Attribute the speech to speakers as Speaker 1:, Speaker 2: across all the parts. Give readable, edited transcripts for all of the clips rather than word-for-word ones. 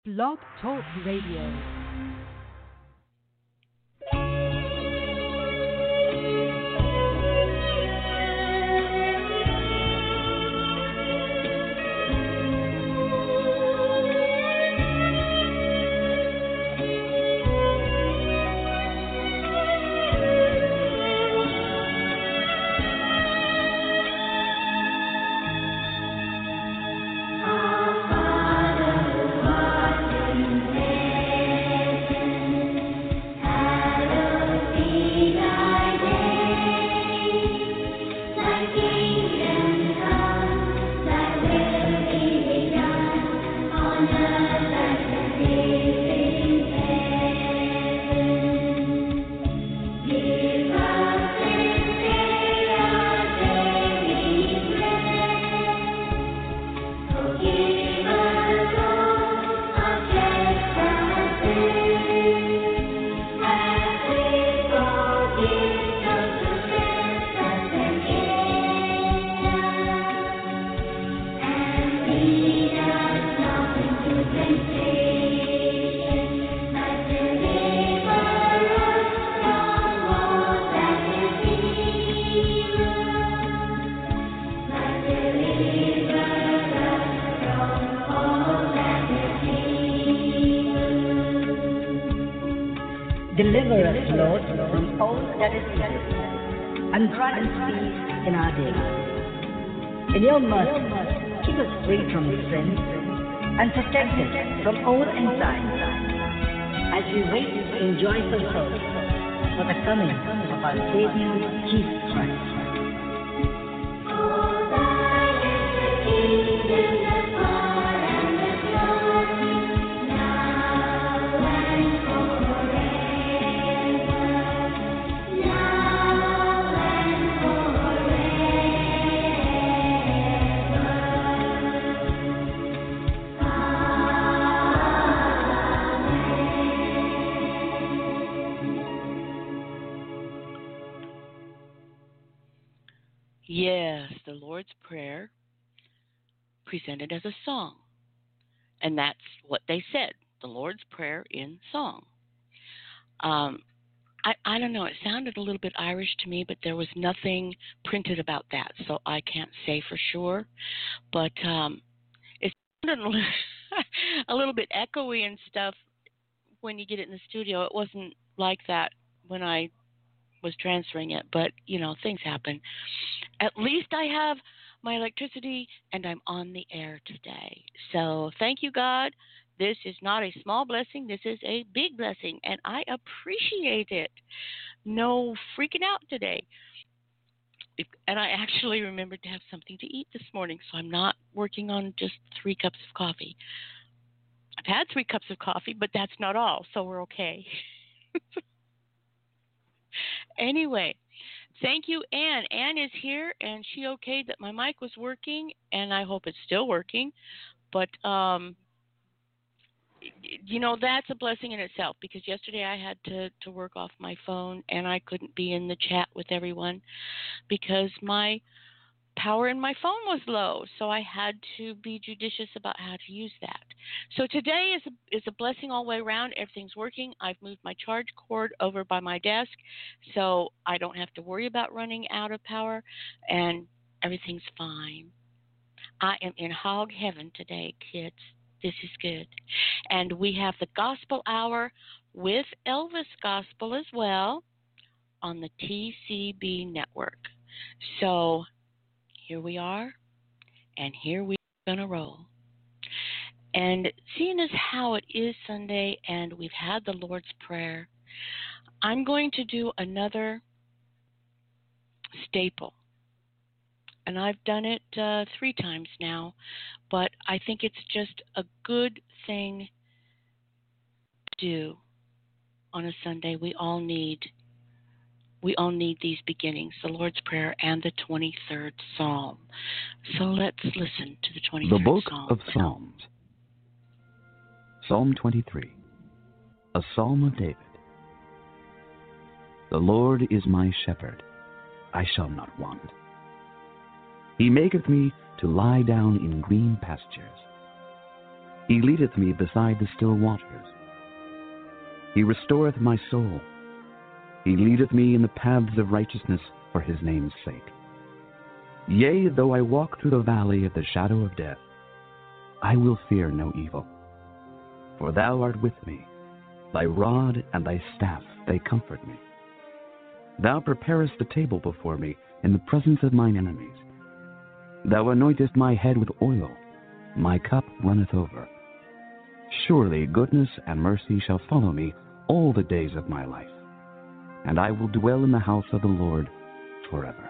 Speaker 1: Blog Talk Radio.
Speaker 2: Deliver us, Lord, from all that is evil, and grant us peace in our days. In your mercy, keep us free from sin, and protect us from all anxiety, as we wait in joyful hope for the coming of our Savior, Jesus Christ.
Speaker 3: Yes, the Lord's Prayer presented as a song. And that's what they said, the Lord's Prayer in song. I don't know, it sounded a little bit Irish to me, but there was nothing printed about that, so I can't say for sure. But it sounded a little bit echoey and stuff when you get it in the studio. It wasn't like that when I was transferring it, but, things happen. At least I have my electricity, and I'm on the air today. So thank you, God. This is not a small blessing. This is a big blessing, and I appreciate it. No freaking out today. And I actually remembered to have something to eat this morning, so I'm not working on just 3 cups of coffee. I've had 3 cups of coffee, but that's not all, so we're okay. Anyway, thank you, Anne. Anne is here, and she okayed that my mic was working, and I hope it's still working. But, that's a blessing in itself, because yesterday I had to work off my phone, and I couldn't be in the chat with everyone because my power in my phone was low, so I had to be judicious about how to use that. So today is a blessing all the way around. Everything's working. I've moved my charge cord over by my desk, so I don't have to worry about running out of power, and everything's fine. I am in hog heaven today, kids. This is good. And we have the Gospel Hour with Elvis Gospel as well on the TCB network. So here we are, and here we're going to roll. And seeing as how it is Sunday and we've had the Lord's Prayer, I'm going to do another staple. And I've done it 3 times now, but I think it's just a good thing to do on a Sunday. We all need these beginnings, the Lord's Prayer and the 23rd Psalm. So let's listen to the 23rd Psalm.
Speaker 4: The Book of Psalms. Psalm 23, a Psalm of David. The Lord is my shepherd, I shall not want. He maketh me to lie down in green pastures. He leadeth me beside the still waters. He restoreth my soul. He leadeth me in the paths of righteousness for his name's sake. Yea, though I walk through the valley of the shadow of death, I will fear no evil. For thou art with me. Thy rod and thy staff, they comfort me. Thou preparest the table before me in the presence of mine enemies. Thou anointest my head with oil. My cup runneth over. Surely goodness and mercy shall follow me all the days of my life, and I will dwell in the house of the Lord forever.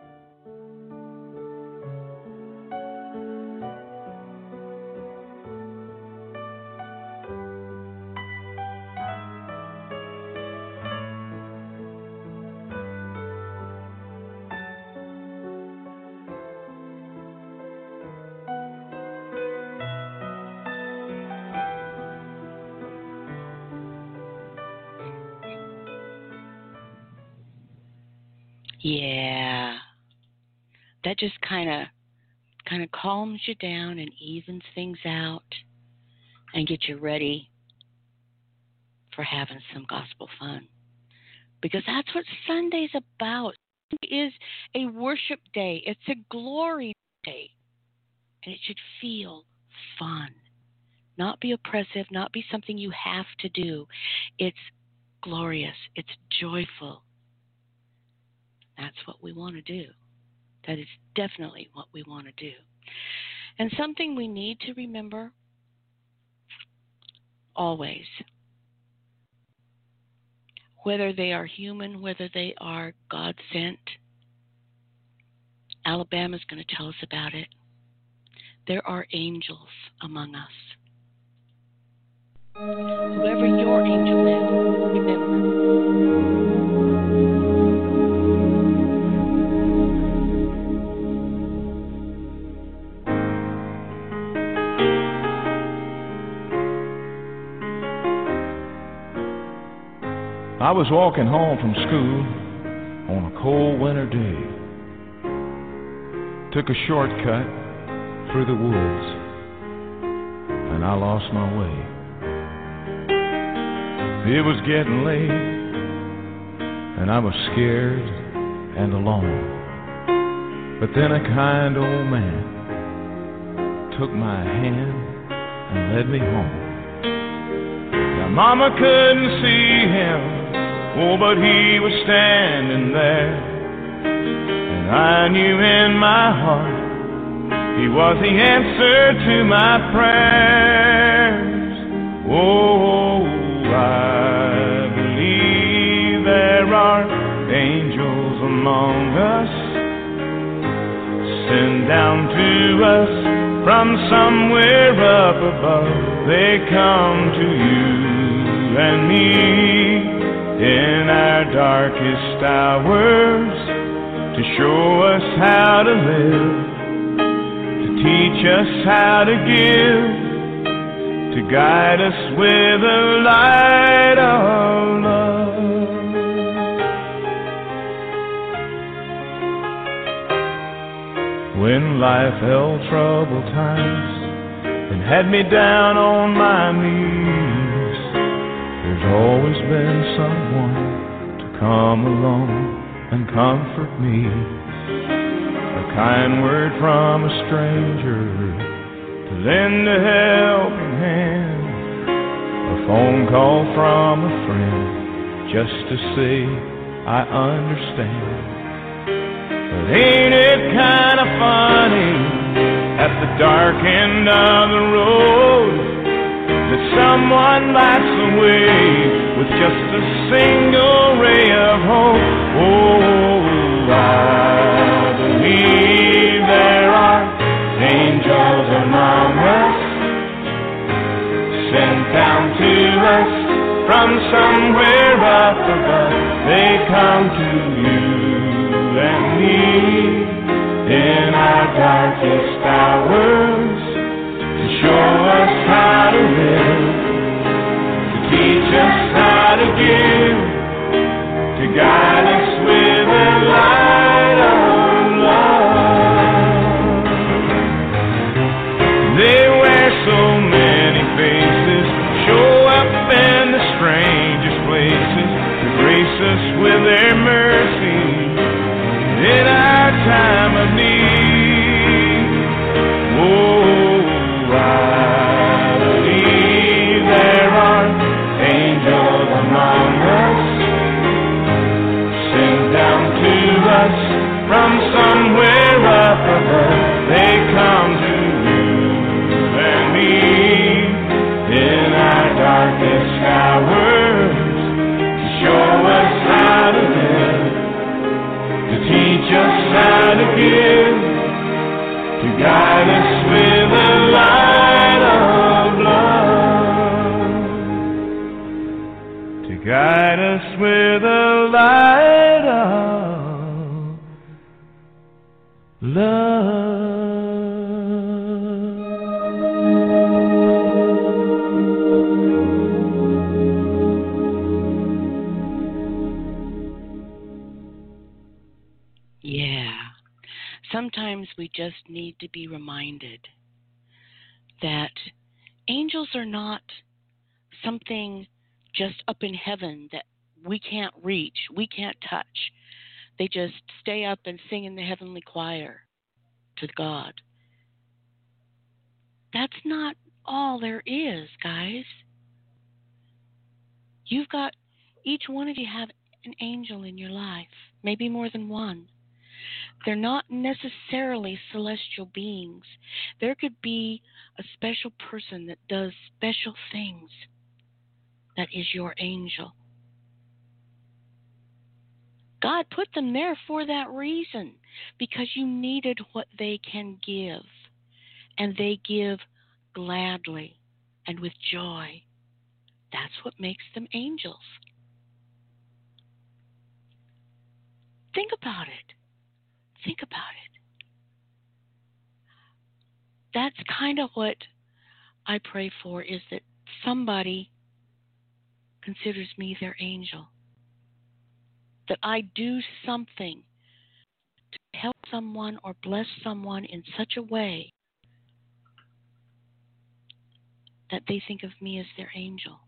Speaker 3: Yeah, that just kind of calms you down and evens things out and gets you ready for having some gospel fun, because that's what Sunday's about. It is a worship day. It's a glory day, and it should feel fun, not be oppressive, not be something you have to do. It's glorious. It's joyful. That's what we want to do. That is definitely what we want to do. And something we need to remember always, whether they are human, whether they are God-sent, Alabama's going to tell us about it. There are angels among us. Whoever your angel is, remember.
Speaker 5: I was walking home from school on a cold winter day. Took a shortcut through the woods, and I lost my way. It was getting late, and I was scared and alone. But then a kind old man took my hand and led me home. Now Mama couldn't see him, oh, but he was standing there, and I knew in my heart he was the answer to my prayers. Oh, I believe there are angels among us, sent down to us from somewhere up above. They come to you and me in our darkest hours, to show us how to live, to teach us how to give, to guide us with the light of love. When life held troubled times and had me down on my knees, there's always been someone to come along and comfort me. A kind word from a stranger to lend a helping hand. A phone call from a friend just to say I understand. But ain't it kind of funny at the dark end of the road that someone lights the way with just a single ray of hope? Oh, I believe there are angels among us, sent down to us from somewhere up above. They come to you and me in our darkest hours, to show us how to live, to teach us how to give, to guide us with the light of love. They wear so many guide us with the light of love.
Speaker 3: Yeah. Sometimes we just need to be reminded that angels are not something just up in heaven that we can't reach, we can't touch. They just stay up and sing in the heavenly choir to God. That's not all there is, guys. You've got, each one of you have an angel in your life, maybe more than one. They're not necessarily celestial beings. There could be a special person that does special things that is your angel. God put them there for that reason, because you needed what they can give, and they give gladly and with joy. That's what makes them angels. Think about it. Think about it. That's kind of what I pray for, is that somebody considers me their angel. That I do something to help someone or bless someone in such a way that they think of me as their angel.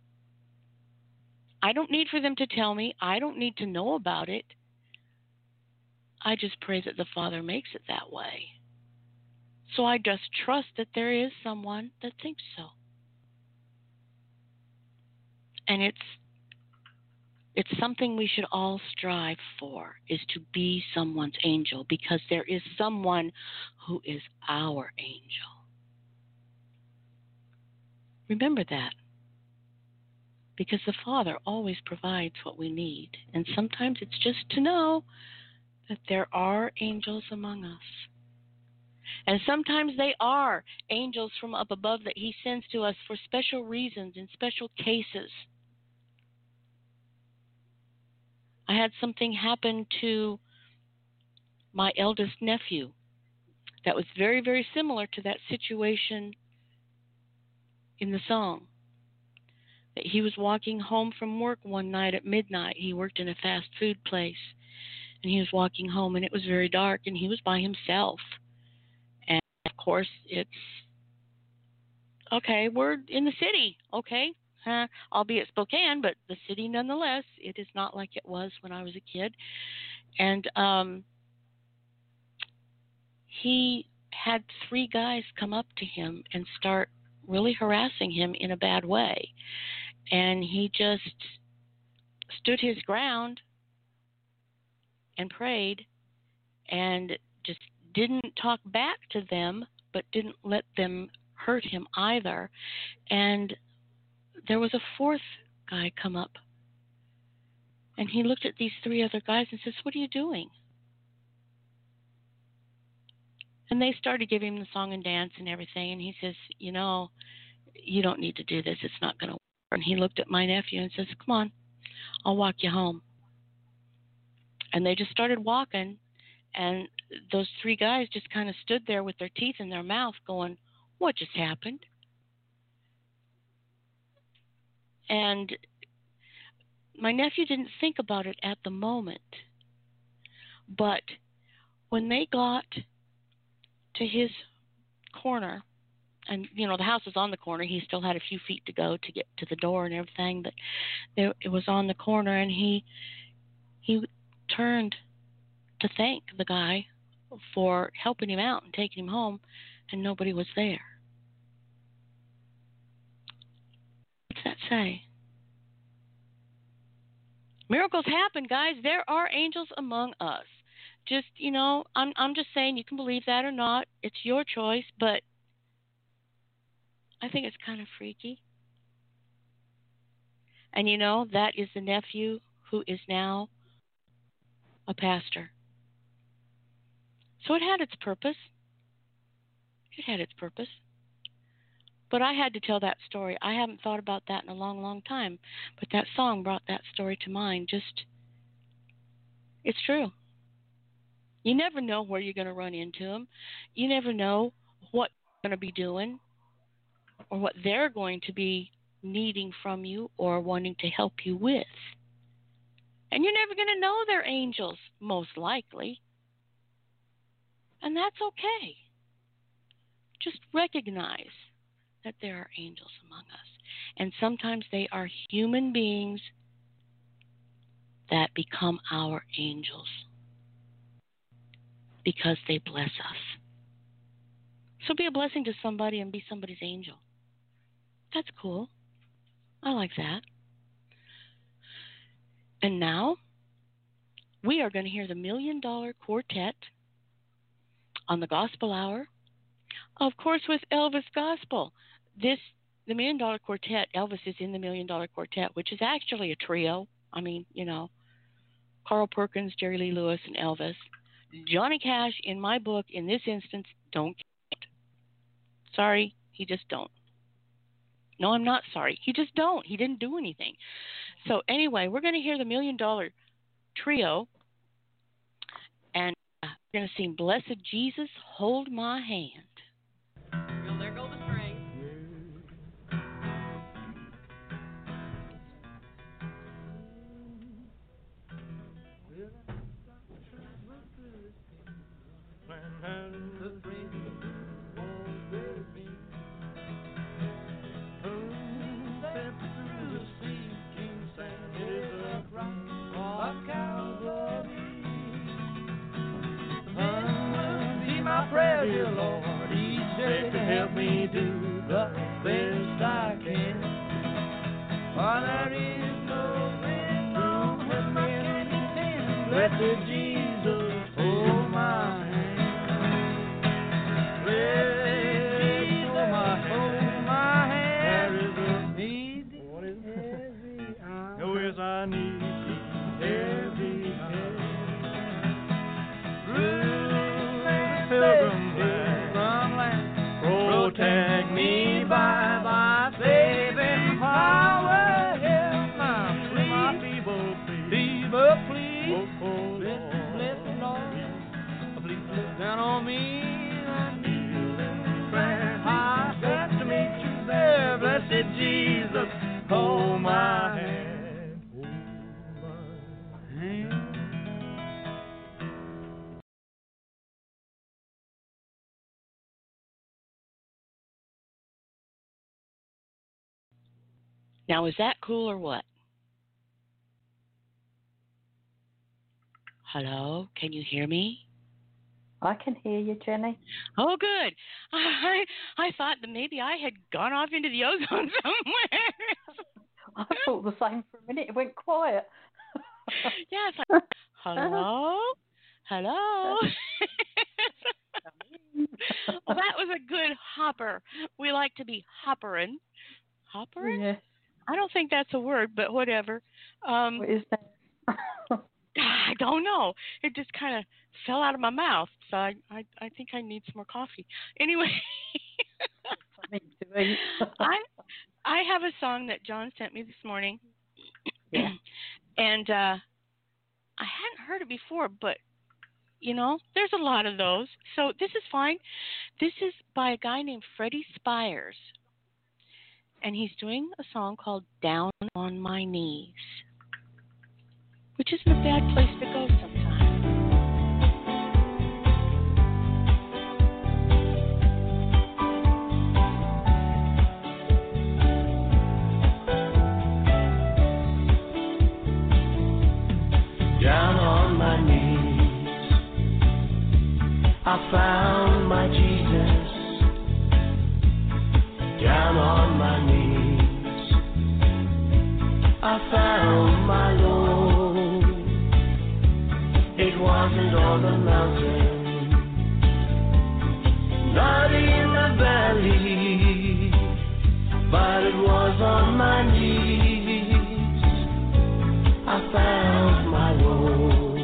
Speaker 3: I don't need for them to tell me. I don't need to know about it. I just pray that the Father makes it that way. So I just trust that there is someone that thinks so. And it's something we should all strive for, is to be someone's angel, because there is someone who is our angel. Remember that. Because the Father always provides what we need. And sometimes it's just to know that there are angels among us. And sometimes they are angels from up above that He sends to us for special reasons, in special cases. I had something happen to my eldest nephew that was very, very similar to that situation in the song. That he was walking home from work one night at midnight. He worked in a fast food place. And he was walking home, and it was very dark, and he was by himself. And, of course, it's, okay, we're in the city, okay? Albeit Spokane, but the city nonetheless. It is not like it was when I was a kid. And he had 3 guys come up to him and start really harassing him in a bad way. And he just stood his ground and prayed and just didn't talk back to them, but didn't let them hurt him either. And there was a 4th guy come up, and he looked at these 3 other guys and says, "What are you doing?" And they started giving him the song and dance and everything, and he says, "You know, you don't need to do this. It's not going to work." And he looked at my nephew and says, "Come on, I'll walk you home." And they just started walking, and those 3 guys just kind of stood there with their teeth in their mouth going, "What just happened?" And my nephew didn't think about it at the moment. But when they got to his corner, and, you know, the house was on the corner. He still had a few feet to go to get to the door and everything, but it was on the corner, and he turned to thank the guy for helping him out and taking him home, and nobody was there. What's that say? Miracles happen, guys. There are angels among us. Just, you know, I'm just saying, you can believe that or not. It's your choice, but I think it's kind of freaky. And, you know, that is the nephew who is now a pastor. So it had its purpose. It had its purpose. But I had to tell that story. I haven't thought about that in a long, long time. But that song brought that story to mind. It's true. You never know where you're going to run into them. You never know what you're going to be doing or what they're going to be needing from you or wanting to help you with. And you're never going to know they're angels, most likely. And that's okay. Just recognize that there are angels among us. And sometimes they are human beings that become our angels because they bless us. So be a blessing to somebody and be somebody's angel. That's cool. I like that. And now we are going to hear the $1 Million Quartet on the Gospel Hour. Of course, with Elvis Gospel. The $1 Million Quartet, Elvis is in the $1 Million Quartet, which is actually a trio. I mean, Carl Perkins, Jerry Lee Lewis, and Elvis. Johnny Cash, in my book, in this instance, don't count. Sorry, he just don't. No, I'm not sorry. He just don't. He didn't do anything. So anyway, we're going to hear the $1 Million Trio, and we're going to sing Blessed Jesus, Hold My Hand.
Speaker 6: Well, there go the strings.
Speaker 5: Prayer, dear Lord, each day to help me do the best I can. For there is no man on whom I can depend. Blessed Jesus, hold my hand. Blessed Jesus, hold my hand. There is a need every hour. Oh, yes, I need every hour. Pilgrim land, protect me by thy saving power. Help my feeble plea. Blessed Lord, please look down on me. I kneel in prayer. I hope to meet you there. Blessed Jesus, hold my hand. Hold my hand.
Speaker 3: Now, is that cool or what? Hello? Can you hear me?
Speaker 2: I can hear you, Jenny.
Speaker 3: Oh, good. I thought that maybe I had gone off into the ozone somewhere.
Speaker 2: I thought the same for a minute. It went quiet.
Speaker 3: Yeah, it's like, hello? Hello? Well, that was a good hopper. We like to be hoppering. Hoppering?
Speaker 2: Yeah.
Speaker 3: I don't think that's a word, but whatever.
Speaker 2: What is that?
Speaker 3: I don't know. It just kind of fell out of my mouth, so I think I need some more coffee. Anyway, I have a song that John sent me this morning,
Speaker 2: yeah.
Speaker 3: and I hadn't heard it before, but there's a lot of those, so this is fine. This is by a guy named Freddie Spires. And he's doing a song called Down on My Knees, which isn't a bad place to go sometimes.
Speaker 5: Down on my knees, I found my Jesus. Down on my knees, I found my Lord. It wasn't on the mountain, not in the valley, but it was on my knees. I found my Lord.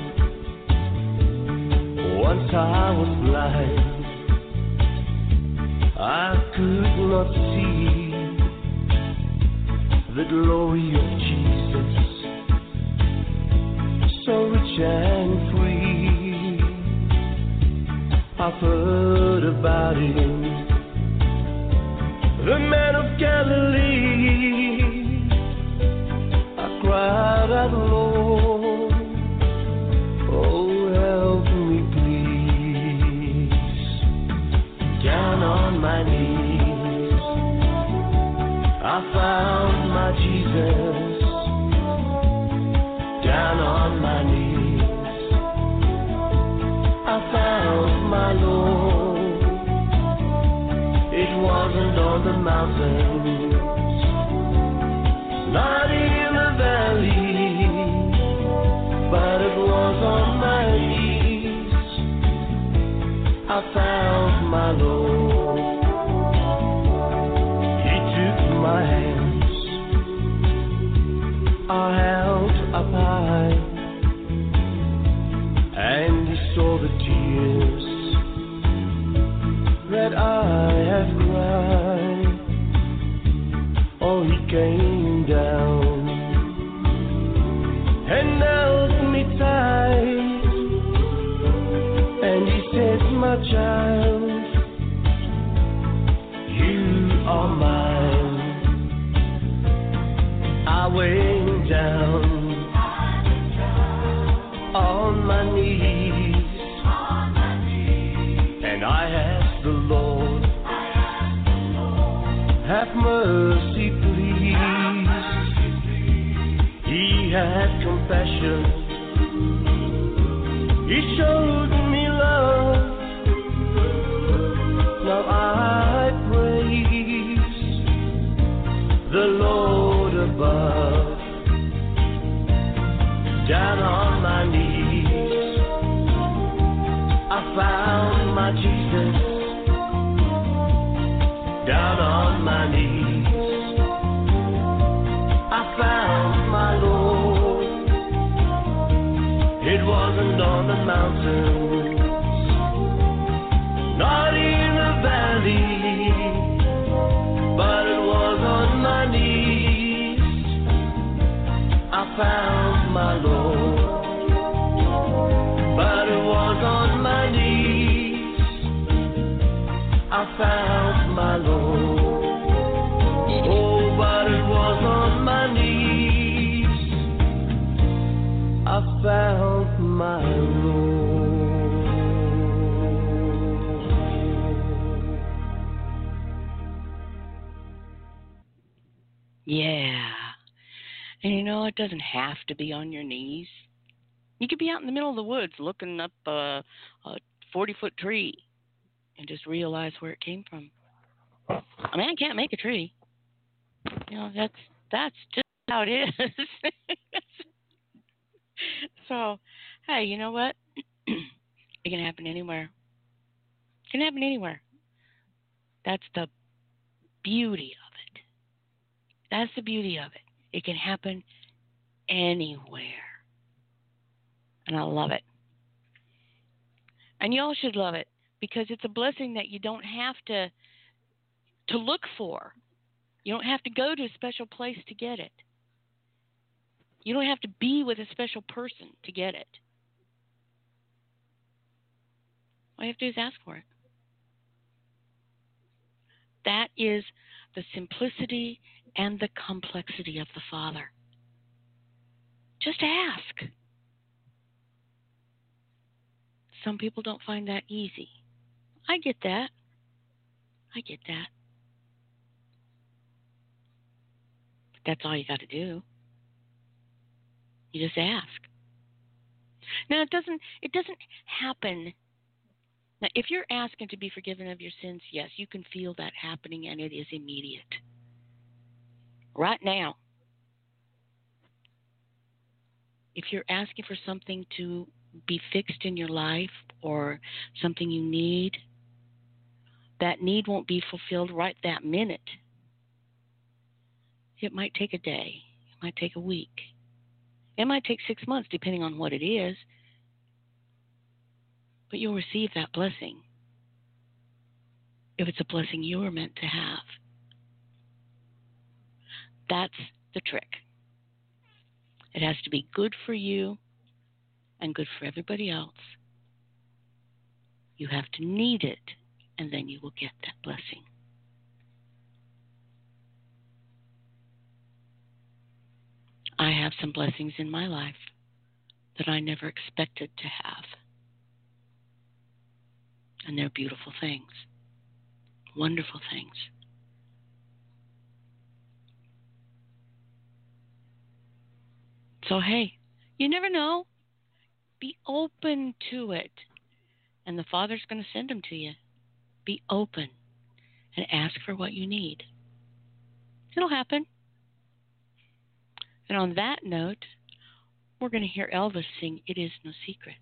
Speaker 5: Once I was blind, I could not see.
Speaker 7: the glory of Jesus, so rich and free. I've heard about him, the man of Galilee. I cried out, Lord, oh help me please. Down on my knees, I found my Jesus. Down on my knees, I found my Lord. It wasn't on the mountains, not in the valley, but it was on my knees. I found my Lord. He took my hands, I held up high, and he saw the tears that I have cried. Oh, he came down and held me tight, and he said, my child, you are mine. I went down on my knees, and I asked the Lord, have mercy please. He had compassion, he showed me love. Now I praise the Lord above. Down on my knees, I found my Jesus. Down on my knees, I found my Lord. It wasn't on the mountains, not in the valley, but it was on my knees. I found my Lord, but it was on my knees. I found my Lord. Oh, but it was on my knees. I found my Lord.
Speaker 3: Yeah. And you know, it doesn't have to be on your knees. You could be out in the middle of the woods looking up a 40-foot tree and just realize where it came from. I mean, I can't make a tree. You know, that's just how it is. So, hey, you know what? It can happen anywhere. It can happen anywhere. That's the beauty of it. That's the beauty of it. It can happen anywhere. And I love it. And y'all should love it because it's a blessing that you don't have to look for. You don't have to go to a special place to get it. You don't have to be with a special person to get it. All you have to do is ask for it. That is the simplicity and the complexity of the Father. Just ask. Some people don't find that easy. I get that. But that's all you got to do. You just ask. Now it doesn't happen. Now if you're asking to be forgiven of your sins, yes, you can feel that happening and it is immediate. Right now. If you're asking for something to be fixed in your life or something you need, that need won't be fulfilled right that minute. It might take a day. It might take a week. It might take 6 months, depending on what it is. But you'll receive that blessing if it's a blessing you were meant to have. That's the trick. It has to be good for you and good for everybody else. You have to need it, and then you will get that blessing. I have some blessings in my life that I never expected to have. And they're beautiful things, wonderful things. So, hey, you never know. Be open to it. And the Father's going to send them to you. Be open and ask for what you need. It'll happen. And on that note, we're going to hear Elvis sing It Is No Secret.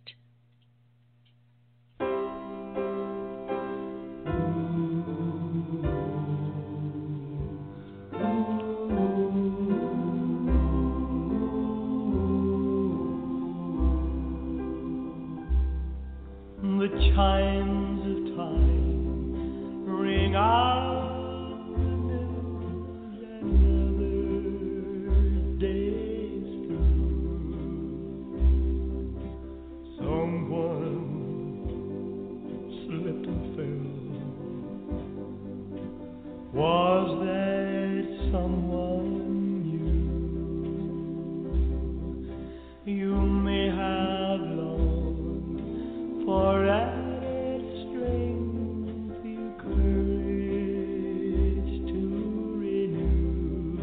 Speaker 7: The chimes of time ring out another day's through. Someone slipped and fell. Was that someone you? You may have longed for added strength, your courage to renew.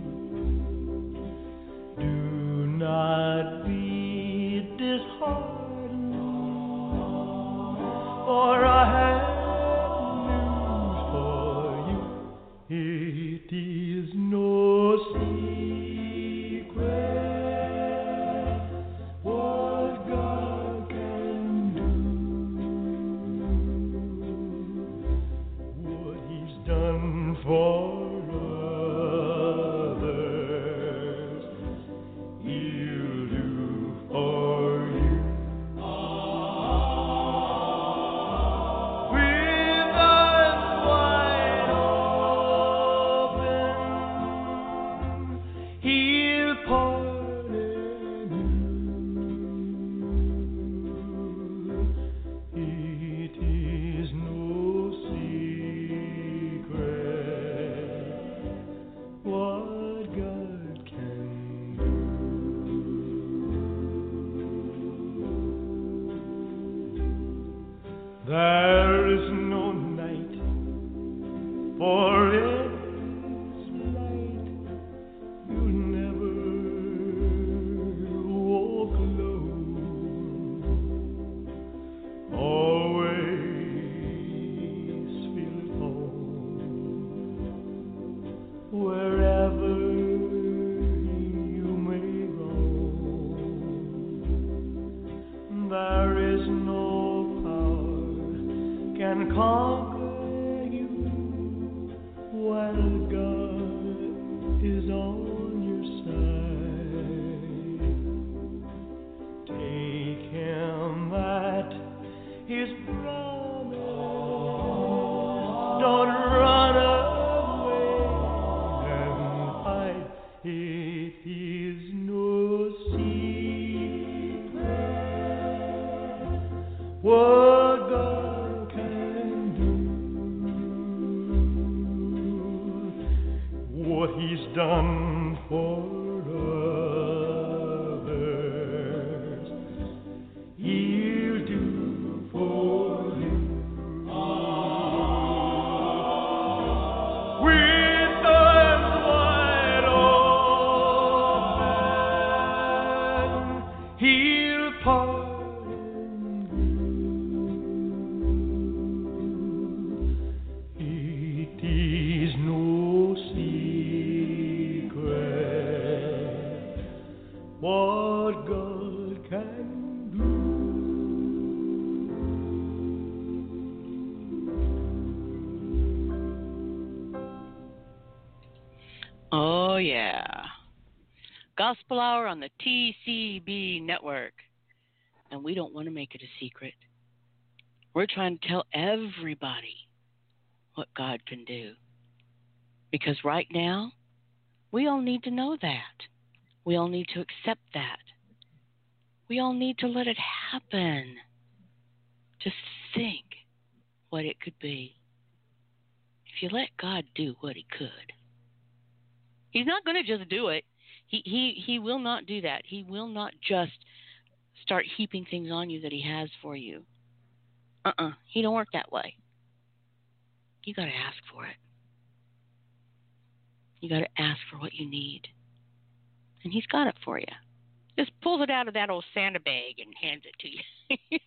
Speaker 7: Do not be disheartened, for I have news for you. It is no secret what God can do. What He's done for others, He'll do for you. With eyes wide open, He'll pardon you. It is no secret what God can do. There is no night, for its light. You'll never walk alone. Always feel at home. Wherever you may roam, there is no power can conquer you while God is on your side. Take Him at His promise. Don't run away and hide. It is no secret what God can do. What He's done for others, He'll do for you. With arms wide open, He'll pardon you. It is no secret what God can do.
Speaker 3: Oh, yeah. Gospel Hour on the TCB network. And we don't want to make it a secret. We're trying to tell everybody what God can do. Because right now, We all need to know that. We all need to accept that. We all need to let it happen. Just think what it could be. If you let God do what he could. He's not going to just do it. He will not do that. He will not just start heaping things on you that he has for you. He don't work that way. You got to ask for it. You got to ask for what you need. And he's got it for you. Just pulls it out of that old Santa bag and hands it to you.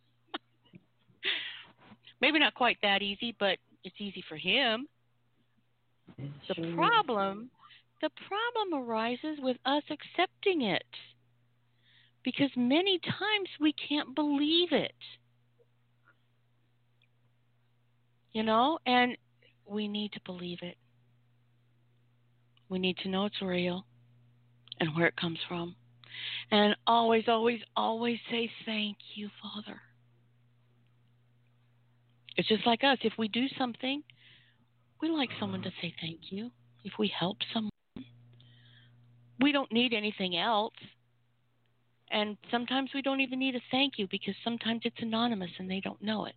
Speaker 3: Maybe not quite that easy, but it's easy for him. The problem arises with us accepting it. Because many times we can't believe it. You know, and we need to believe it. We need to know it's real and where it comes from. And always, always, always say thank you, Father. It's just like us. If we do something, we like someone to say thank you. If we help someone, we don't need anything else. And sometimes we don't even need a thank you because sometimes it's anonymous and they don't know it.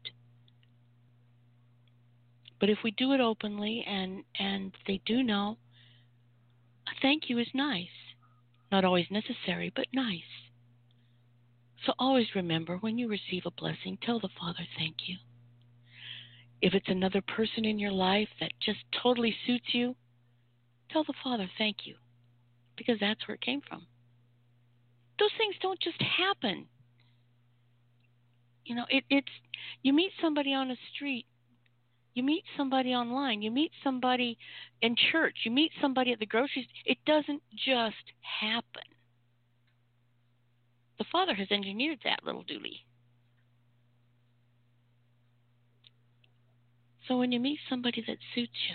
Speaker 3: But if we do it openly and they do know, a thank you is nice. Not always necessary, but nice. So always remember, when you receive a blessing, tell the Father thank you. If it's another person in your life that just totally suits you, tell the Father thank you, because that's where it came from. Those things don't just happen. You know, it's you meet somebody on the street, you meet somebody online, you meet somebody in church, you meet somebody at the grocery store. It doesn't just happen. The Father has engineered that little dooley. So when you meet somebody that suits you,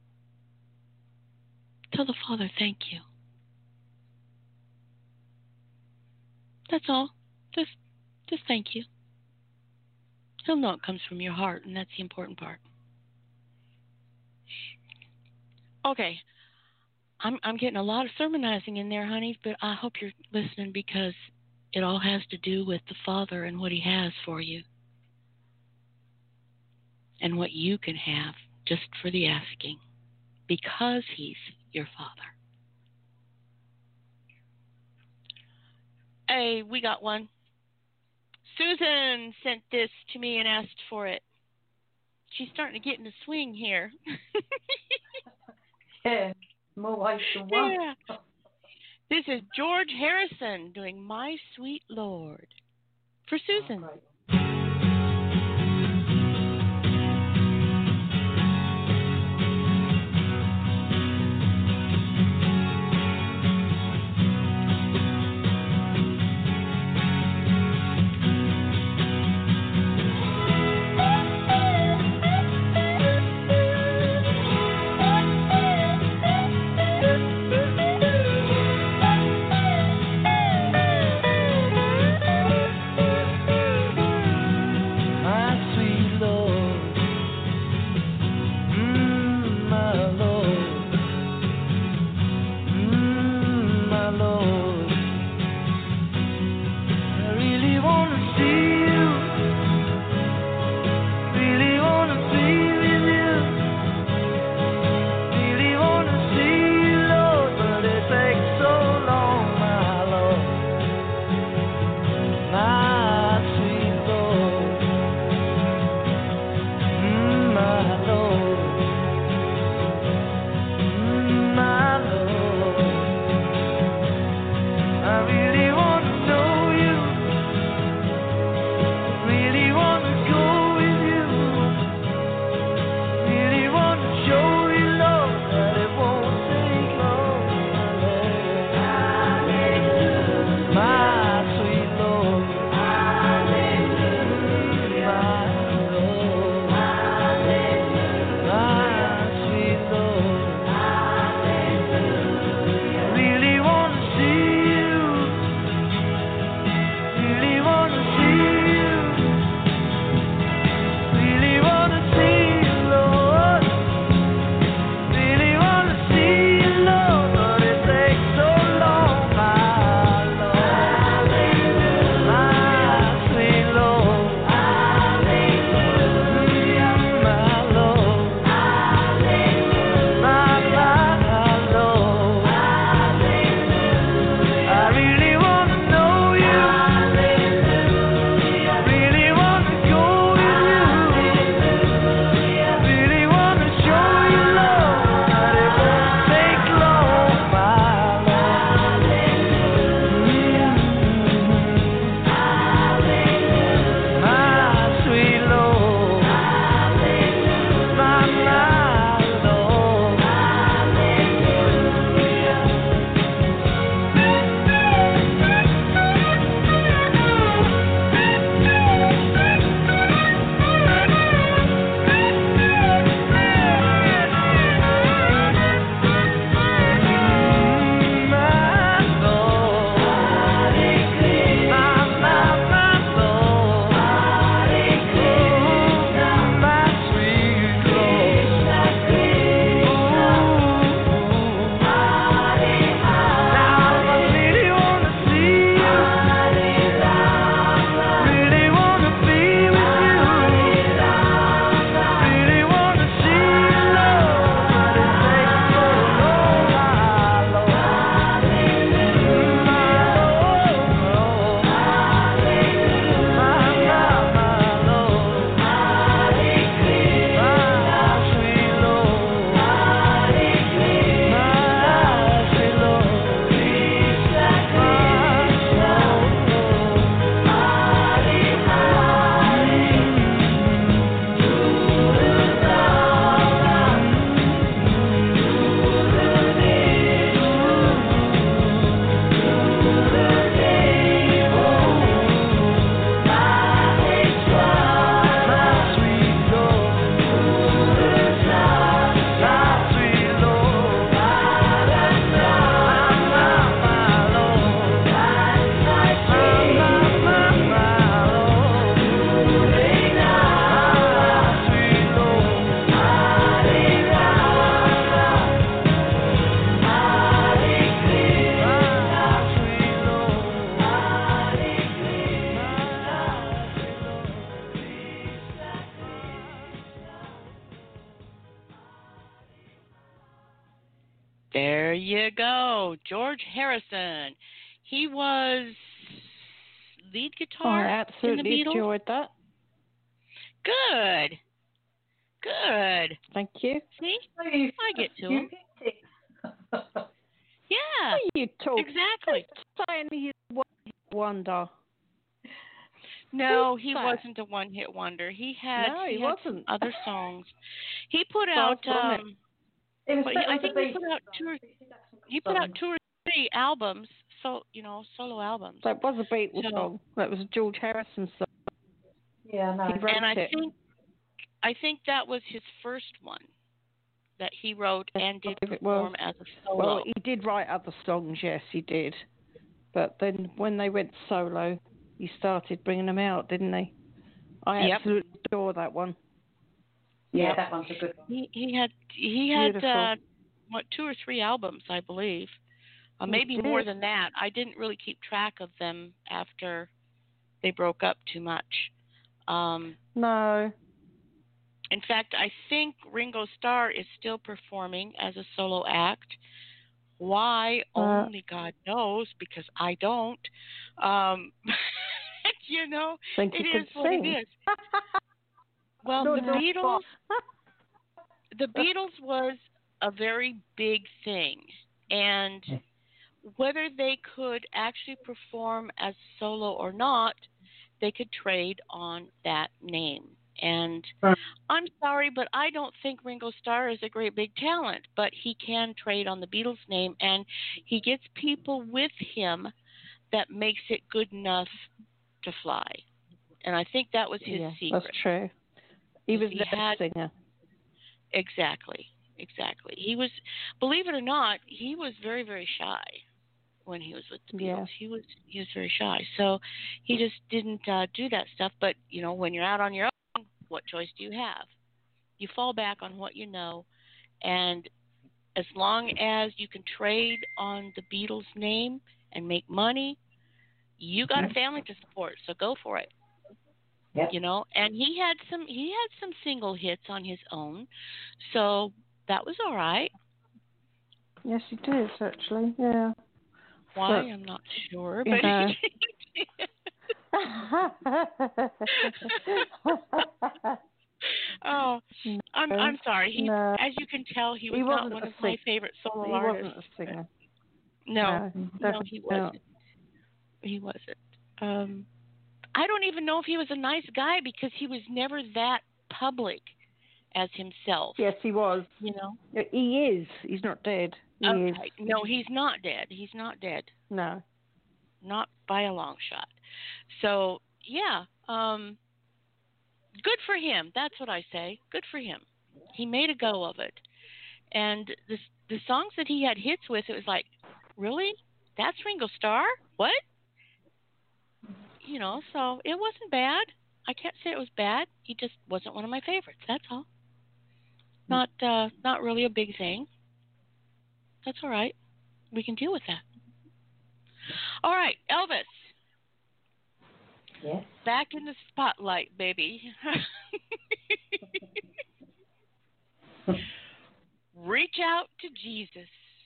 Speaker 3: tell the Father thank you. That's all. Just thank you. He'll know it comes from your heart, and that's the important part. Okay. I'm getting a lot of sermonizing in there, honey, but I hope you're listening because it all has to do with the Father and what he has for you. And what you can have just for the asking, because he's your Father. Hey, we got one. Susan sent this to me and asked for it. She's starting to get in the swing here.
Speaker 8: Yeah, more ways than one.
Speaker 3: Yeah. This is George Harrison doing My Sweet Lord for Susan.
Speaker 8: Oh,
Speaker 3: you go. George Harrison. He was lead guitar
Speaker 9: I
Speaker 3: in
Speaker 9: absolutely
Speaker 3: the Beatles.
Speaker 9: enjoyed that.
Speaker 3: Good. Good.
Speaker 9: Thank you.
Speaker 3: See?
Speaker 8: You
Speaker 3: I get to him.
Speaker 8: picked it.
Speaker 3: Yeah.
Speaker 9: What are you talking?
Speaker 3: Exactly.
Speaker 9: Saying he's a one-hit wonder.
Speaker 3: No,
Speaker 9: Who's
Speaker 3: he
Speaker 9: that?
Speaker 3: wasn't a one-hit wonder. He had
Speaker 9: No, he
Speaker 3: had some
Speaker 9: wasn't.
Speaker 3: other songs. He put
Speaker 9: Far
Speaker 3: out
Speaker 9: from it.
Speaker 8: It was
Speaker 3: but
Speaker 8: better
Speaker 3: I
Speaker 8: with
Speaker 3: think
Speaker 8: the
Speaker 3: he put
Speaker 8: Beatles.
Speaker 3: out two or three albums, solo albums.
Speaker 9: That was a Beatles
Speaker 3: So-
Speaker 9: song. That was a George Harrison song.
Speaker 8: Yeah, no.
Speaker 9: He wrote
Speaker 3: And
Speaker 9: it.
Speaker 3: I think that was his first one that he wrote and did
Speaker 9: I believe it
Speaker 3: perform
Speaker 9: was.
Speaker 3: as a solo.
Speaker 9: Well, he did write other songs, yes, he did. But then when they went solo, he started bringing them out, didn't he? I
Speaker 3: Yep.
Speaker 9: absolutely adore that one.
Speaker 8: Yeah, that one's a good one.
Speaker 3: He had
Speaker 9: Beautiful.
Speaker 3: 2 or 3 albums, I believe.
Speaker 9: He
Speaker 3: Maybe
Speaker 9: did.
Speaker 3: more than that. I didn't really keep track of them after they broke up too much.
Speaker 9: No.
Speaker 3: In fact, I think Ringo Starr is still performing as a solo act. Why? Only God knows, because I don't.
Speaker 9: Think
Speaker 3: it
Speaker 9: you
Speaker 3: is
Speaker 9: could
Speaker 3: what
Speaker 9: sing.
Speaker 3: it is. Well,
Speaker 9: No,
Speaker 3: the
Speaker 9: no,
Speaker 3: Beatles. The Beatles was a very big thing, and whether they could actually perform as solo or not, they could trade on that name. And I'm sorry, but I don't think Ringo Starr is a great big talent, but he can trade on the Beatles name, and he gets people with him that makes it good enough to fly. And I think that was his secret.
Speaker 9: That's true. He was
Speaker 3: He
Speaker 9: the
Speaker 3: had-
Speaker 9: best singer.
Speaker 3: Exactly. He was, believe it or not, he was very, very shy when he was with the Beatles.
Speaker 9: Yeah.
Speaker 3: He was very shy, so he just didn't do that stuff. But when you're out on your own, what choice do you have? You fall back on what you know, and as long as you can trade on the Beatles name and make money, you got a family to support, so go for it.
Speaker 8: Yep.
Speaker 3: And he had some single hits on his own, so that was all right.
Speaker 9: Yes, he did, actually. Yeah.
Speaker 3: Why?
Speaker 9: But-
Speaker 3: I'm not sure,
Speaker 9: you
Speaker 3: but
Speaker 9: know.
Speaker 3: oh, I'm sorry.
Speaker 9: No.
Speaker 3: As you can tell, he was
Speaker 9: He
Speaker 3: not
Speaker 9: wasn't
Speaker 3: one
Speaker 9: a
Speaker 3: of my
Speaker 9: singer.
Speaker 3: favorite solo
Speaker 9: He
Speaker 3: artists.
Speaker 9: wasn't a singer.
Speaker 3: No,
Speaker 9: definitely
Speaker 3: he wasn't. He wasn't. I don't even know if he was a nice guy because he was never that public as himself.
Speaker 9: Yes, he was. He is. He's not dead. He is.
Speaker 3: Okay. No, he's not dead. He's not dead.
Speaker 9: No.
Speaker 3: Not by a long shot. So, yeah. Good for him. That's what I say. Good for him. He made a go of it. And the songs that he had hits with, it was like, really? That's Ringo Starr? What? So it wasn't bad. I can't say it was bad. He just wasn't one of my favorites. That's all. Not really a big thing. That's all right. We can deal with that. All right, Elvis.
Speaker 8: Yes.
Speaker 3: Back in the spotlight, baby. Reach out to Jesus.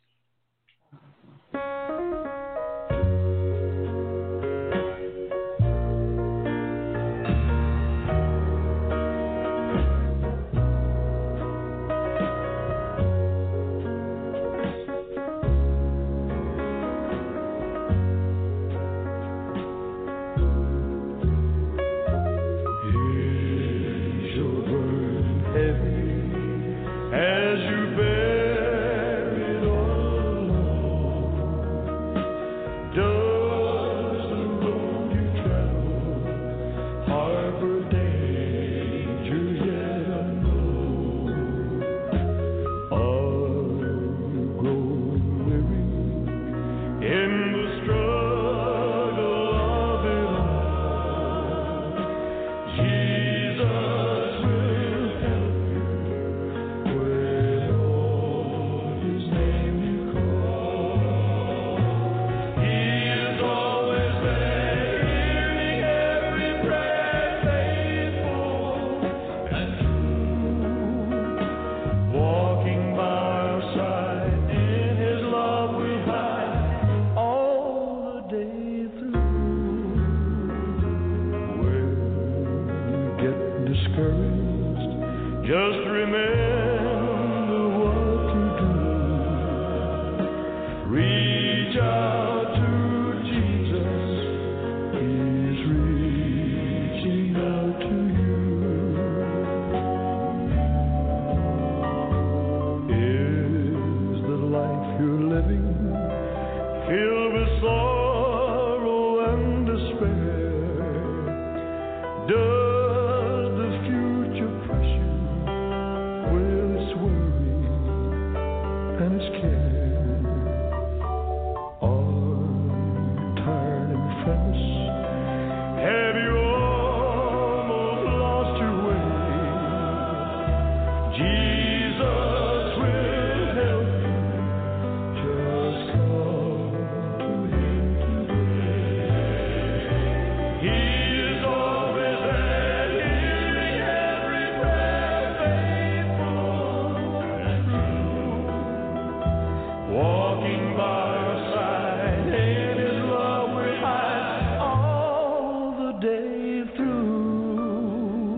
Speaker 5: Is your burden heavy as you bear it all alone? Does the road you travel harbor danger yet unknown? Are you growing weary in the struggle of it all? Jesus will help you when on His name you call. He is always there, hearing every prayer, faithful and true, walking by our side in His love. reach out to Jesus. He's reaching out to you. Is the life you're living filled with sorrow and despair? Does the future crush you with its worry and its care? Are you tired and friendless? Have you almost lost your way? Jesus will help you. Just come to Him today. He is always there, hearing every prayer, faithful and true. Walking by your side, in His love will hide all the day through.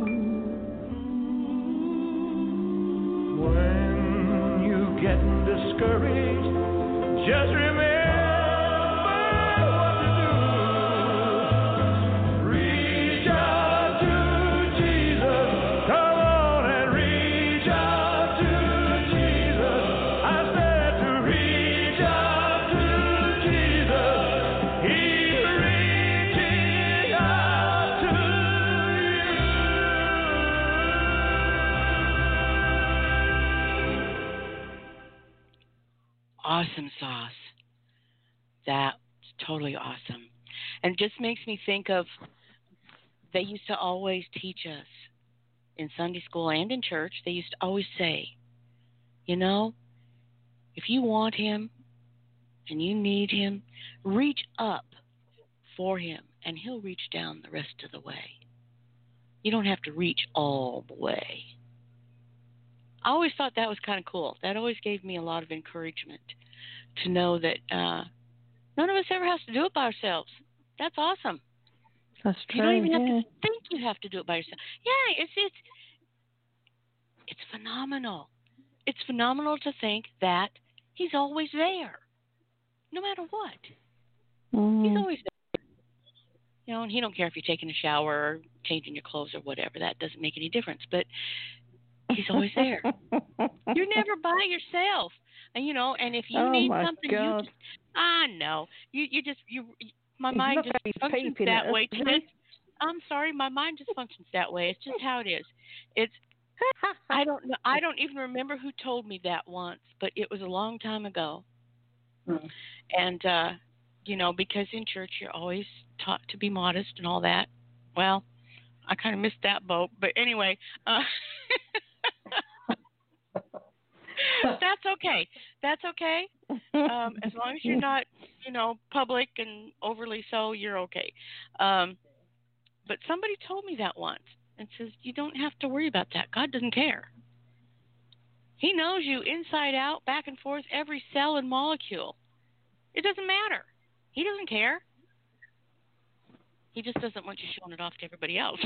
Speaker 5: When you get discouraged, just remember what to do. Reach out to Jesus. Come on and reach out to Jesus. I said to reach out to Jesus. He's reaching out to
Speaker 3: Awesome sauce. That's totally awesome. And it just makes me think of, they used to always teach us in Sunday school and in church, they used to always say, you know, if you want Him and you need Him, reach up for Him and He'll reach down the rest of the way. You don't have to reach all the way. I always thought that was kind of cool. That always gave me a lot of encouragement to know that none of us ever has to do it by ourselves. That's awesome.
Speaker 9: That's true.
Speaker 3: You don't even have
Speaker 9: yeah.
Speaker 3: to think you have to do it by yourself. Yeah, it's phenomenal. It's phenomenal to think that He's always there, no matter what. He's always there. You know, and He don't care if you're taking a shower or changing your clothes or whatever. That doesn't make any difference. But He's always there. You're never by yourself. And, you know, and if you need something,
Speaker 9: God.
Speaker 3: you just, I know. My
Speaker 9: He's
Speaker 3: mind
Speaker 9: not
Speaker 3: just
Speaker 9: gonna be
Speaker 3: functions
Speaker 9: peeping
Speaker 3: that
Speaker 9: at us,
Speaker 3: way.
Speaker 9: is he?
Speaker 3: I'm sorry, my mind just functions that way. It's just how it is. It's I don't know. I don't even remember who told me that once, but it was a long time ago. And you know, because in church you're always taught to be modest and all that. Well, I kind of missed that boat, but anyway, that's okay. That's okay. As long as you're not, you know, public and overly so, you're okay. But somebody told me that once and says, you don't have to worry about that. God doesn't care. He knows you inside out, back and forth, every cell and molecule. It doesn't matter. He doesn't care. He just doesn't want you showing it off to everybody else.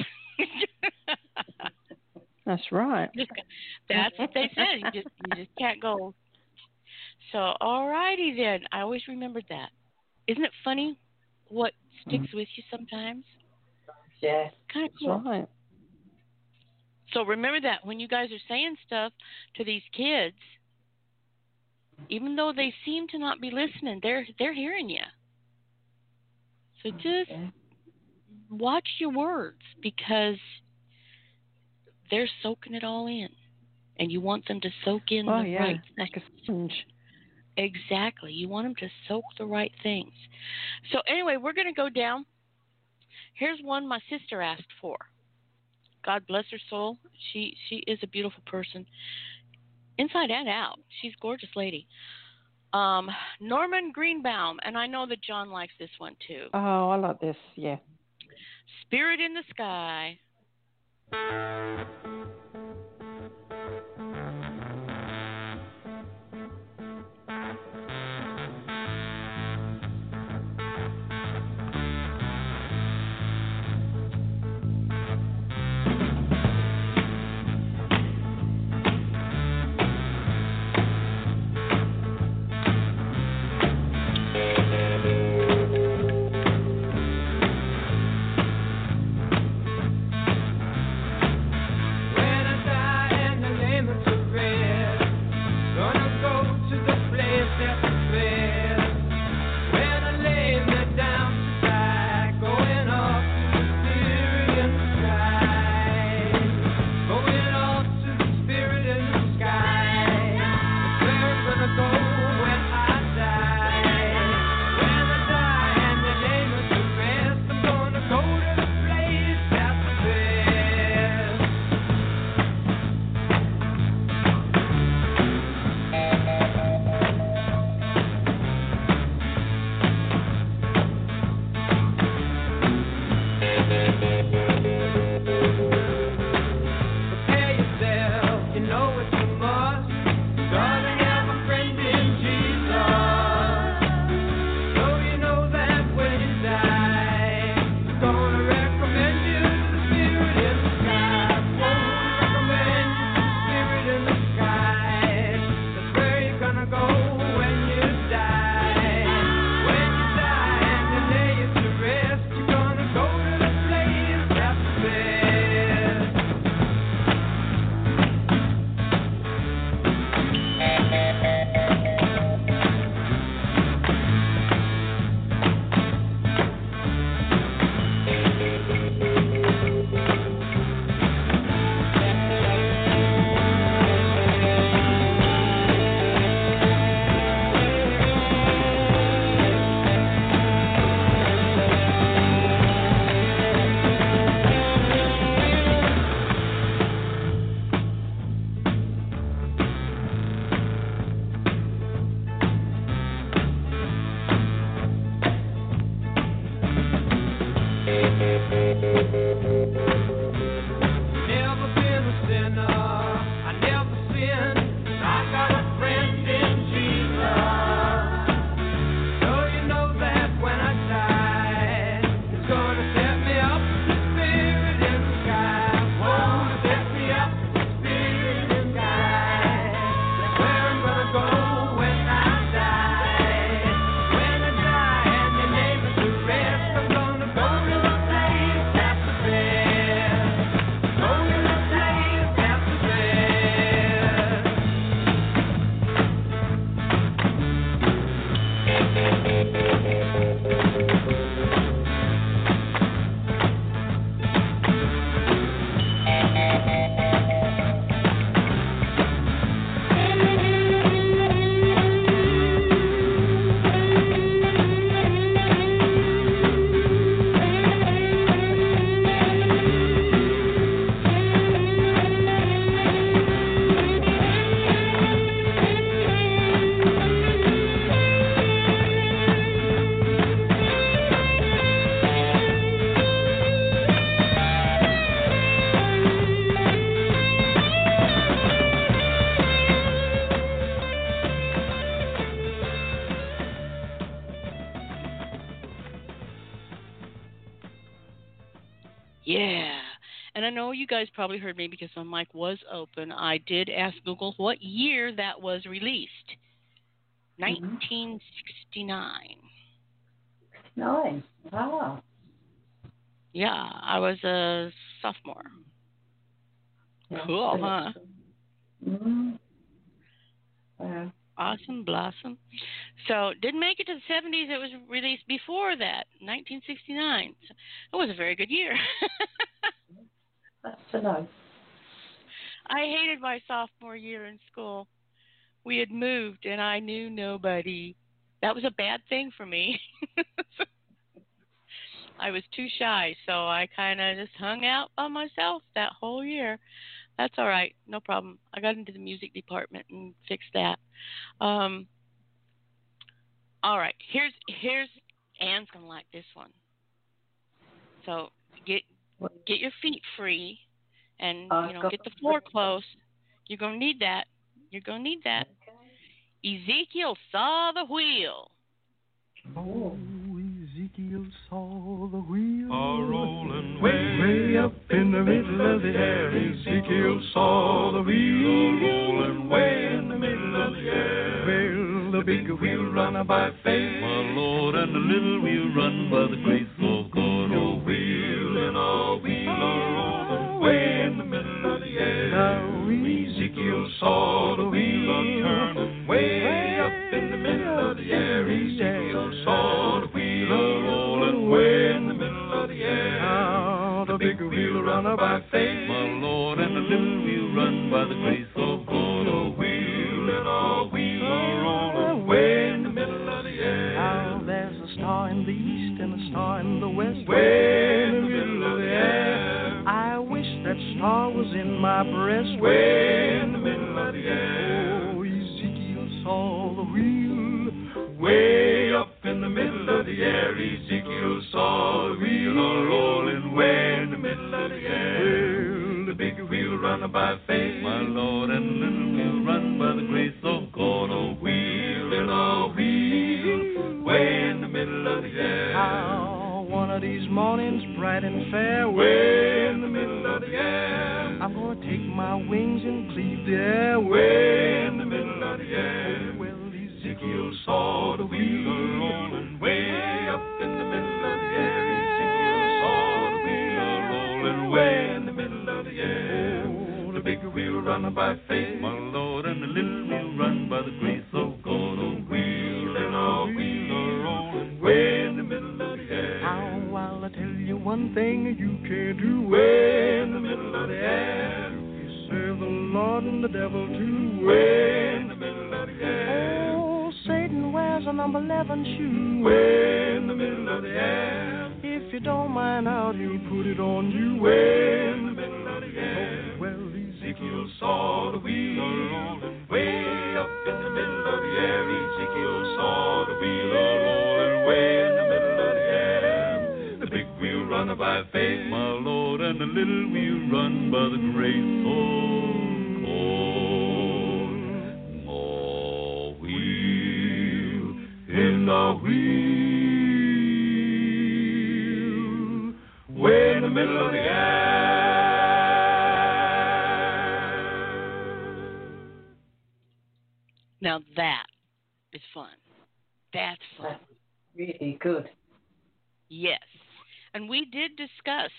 Speaker 9: That's right.
Speaker 3: That's what they said. You just can't go. So, all righty then. I always remembered that. Isn't it funny what sticks with you sometimes?
Speaker 8: Yes.
Speaker 3: Kind of cool.
Speaker 9: That's right.
Speaker 3: So remember that when you guys are saying stuff to these kids, even though they seem to not be listening, they're hearing you. So just watch your words, because they're soaking it all in, and you want them to soak in the right things.
Speaker 9: Like a sponge.
Speaker 3: Exactly. You want them to soak the right things. So anyway, we're going to go down. Here's one my sister asked for. God bless her soul. She is a beautiful person, inside and out. She's a gorgeous lady. Norman Greenbaum, and I know that John likes this one too.
Speaker 9: Oh, I like this. Yeah.
Speaker 3: Spirit in the Sky. Yeah. And I know you guys probably heard me because my mic was open. I did ask Google what year that was released. 1969.
Speaker 8: 9. Wow.
Speaker 3: Yeah, I was a sophomore.
Speaker 8: Yeah.
Speaker 3: Cool, huh?
Speaker 8: Mm. Yeah.
Speaker 3: Awesome blossom. So didn't make it to the 70s. It was released before that, 1969. So it was a very good year.
Speaker 8: That's to know.
Speaker 3: I hated my sophomore year in school. We had moved and I knew nobody. That was a bad thing for me. I was too shy, so I kind of just hung out by myself that whole year. That's all right, no problem. I got into the music department and fixed that. All right, here's Anne's gonna like this one. So get your feet free, and get the floor close. You're gonna need that. You're gonna need that. Ezekiel saw the wheel.
Speaker 7: Oh, Ezekiel saw the wheel
Speaker 5: rolling
Speaker 7: way up in the middle of the air. Ezekiel saw the wheel
Speaker 5: rolling way in the middle of the air.
Speaker 7: Well, the big wheel run by faith,
Speaker 5: my Lord, and the little wheel run by the grace of God. Oh, wheel and all wheel are rolling way in the middle of the air.
Speaker 7: Now Ezekiel saw the wheel
Speaker 5: turning
Speaker 7: way up in the middle of the air. Ezekiel saw the wheel rolling way in the middle of the air. Now the big wheel run by faith,
Speaker 5: my Lord, and the little wheel run by the grace of God. Oh, wheel and all wheel are rolling way in the middle of the air.
Speaker 7: Now there's a star in the east and a star in the west, way in the middle of the air. I wish that star was in my breast, way in the middle of the air. Oh, Ezekiel saw the wheel way up in the middle of the air. Ezekiel saw the wheel rolling way in the middle of the air. Well, the big wheel run by faith,
Speaker 5: my Lord, and the little wheel run by the grace of God. Oh, wheel and all wheel way in the middle of the air. How one of these mornings, bright and fair, way in the middle of the air,
Speaker 7: I'm gonna take my wings and cleave the air,
Speaker 5: way in the middle of the air.
Speaker 7: Oh, well, Ezekiel saw the wheel
Speaker 5: rolling way up in the middle of the air. Ezekiel saw the wheel rolling way in the middle of the air.
Speaker 7: Oh, the big wheel run by faith,
Speaker 5: my Lord, and the little wheel run by the grace of God. Oh, wheel and all wheel are rolling way in the middle of the air.
Speaker 7: Now I'll tell you one thing you can't do, way in the middle of the air. You serve the Lord and the devil too,
Speaker 5: way in the middle of the air.
Speaker 7: Oh, Satan wears a number 11 shoe,
Speaker 5: way in the middle of the air.
Speaker 7: If you don't mind out, he'll put it on you,
Speaker 5: way in the middle of the air.
Speaker 7: Oh, well,
Speaker 5: Ezekiel saw the wheel rolling way up in the middle of the air. Ezekiel saw the wheel rolling way in the middle of the air. The big wheel run by faith, my Lord, and the little wheel run by the grace of God. More wheel in the wheel way in the middle of the air.
Speaker 3: Now that is fun. That's fun.
Speaker 8: That's really good.
Speaker 3: Yes. And we did discuss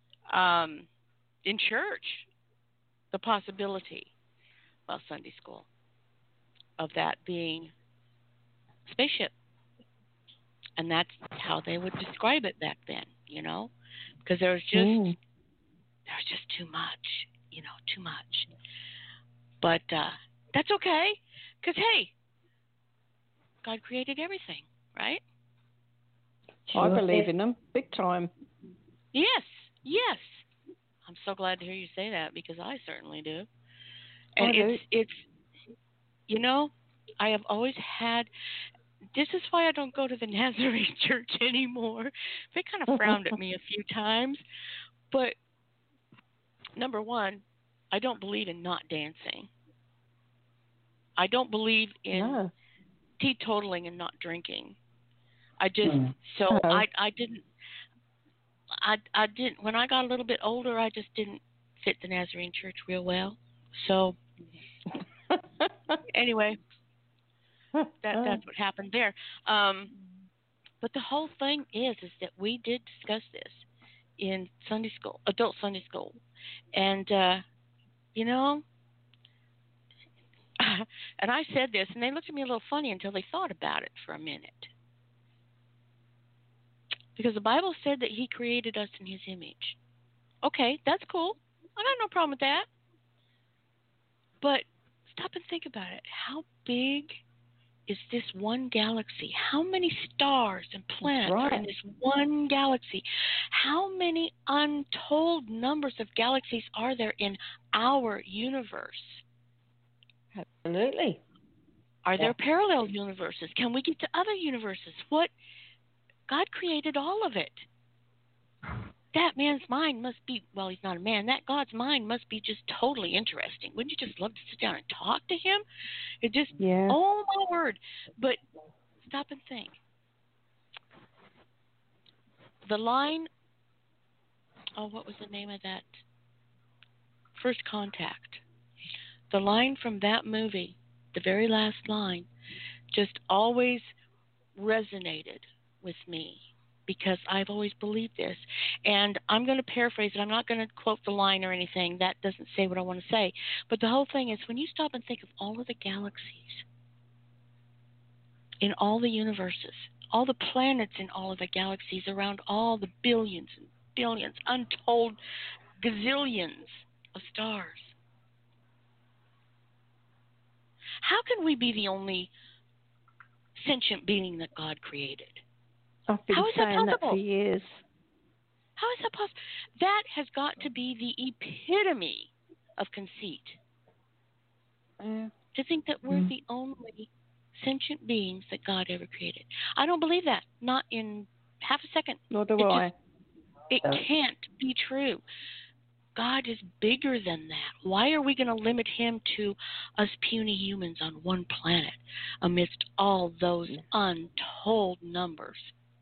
Speaker 3: in church the possibility, well, Sunday school, of that being a spaceship. And that's how they would describe it back then, because there was just too much, too much. But that's okay, because, hey, God created everything, right?
Speaker 9: I believe in them, big time.
Speaker 3: Yes. I'm so glad to hear you say that, because I certainly do. And it's I have always had, this is why I don't go to the Nazarene church anymore. They kind of frowned at me a few times. But, number one, I don't believe in not dancing. I don't believe in teetotaling and not drinking. I just, I I didn't. When I got a little bit older, I just didn't fit the Nazarene Church real well. So anyway, that's what happened there. But the whole thing is that we did discuss this in Sunday school, adult Sunday school, and you know, and I said this, and they looked at me a little funny until they thought about it for a minute. Because the Bible said that He created us in His image. Okay, that's cool. I got no problem with that. But stop and think about it. How big is this one galaxy? How many stars and planets are in this one galaxy? How many untold numbers of galaxies are there in our universe?
Speaker 9: Absolutely.
Speaker 3: Are there parallel universes? Can we get to other universes? What? God created all of it. That man's mind must be, well, he's not a man. That God's mind must be just totally interesting. Wouldn't you just love to sit down and talk to him? It just, oh my word. But stop and think. The line, what was the name of that? First Contact. The line from that movie, the very last line, just always resonated with me because I've always believed this. And I'm going to paraphrase it. I'm not going to quote the line or anything. That doesn't say what I want to say. But the whole thing is when you stop and think of all of the galaxies in all the universes, all the planets in all of the galaxies around all the billions and billions, untold gazillions of stars. How can we be the only sentient being that God created?
Speaker 9: I've been saying that for years.
Speaker 3: How is that possible? That has got to be the epitome of conceit. To think that we're the only sentient beings that God ever created. I don't believe that. Not in half a second.
Speaker 9: Nor do I.
Speaker 3: It can't be true. God is bigger than that. Why are we going to limit him to us puny humans on one planet amidst all those untold numbers?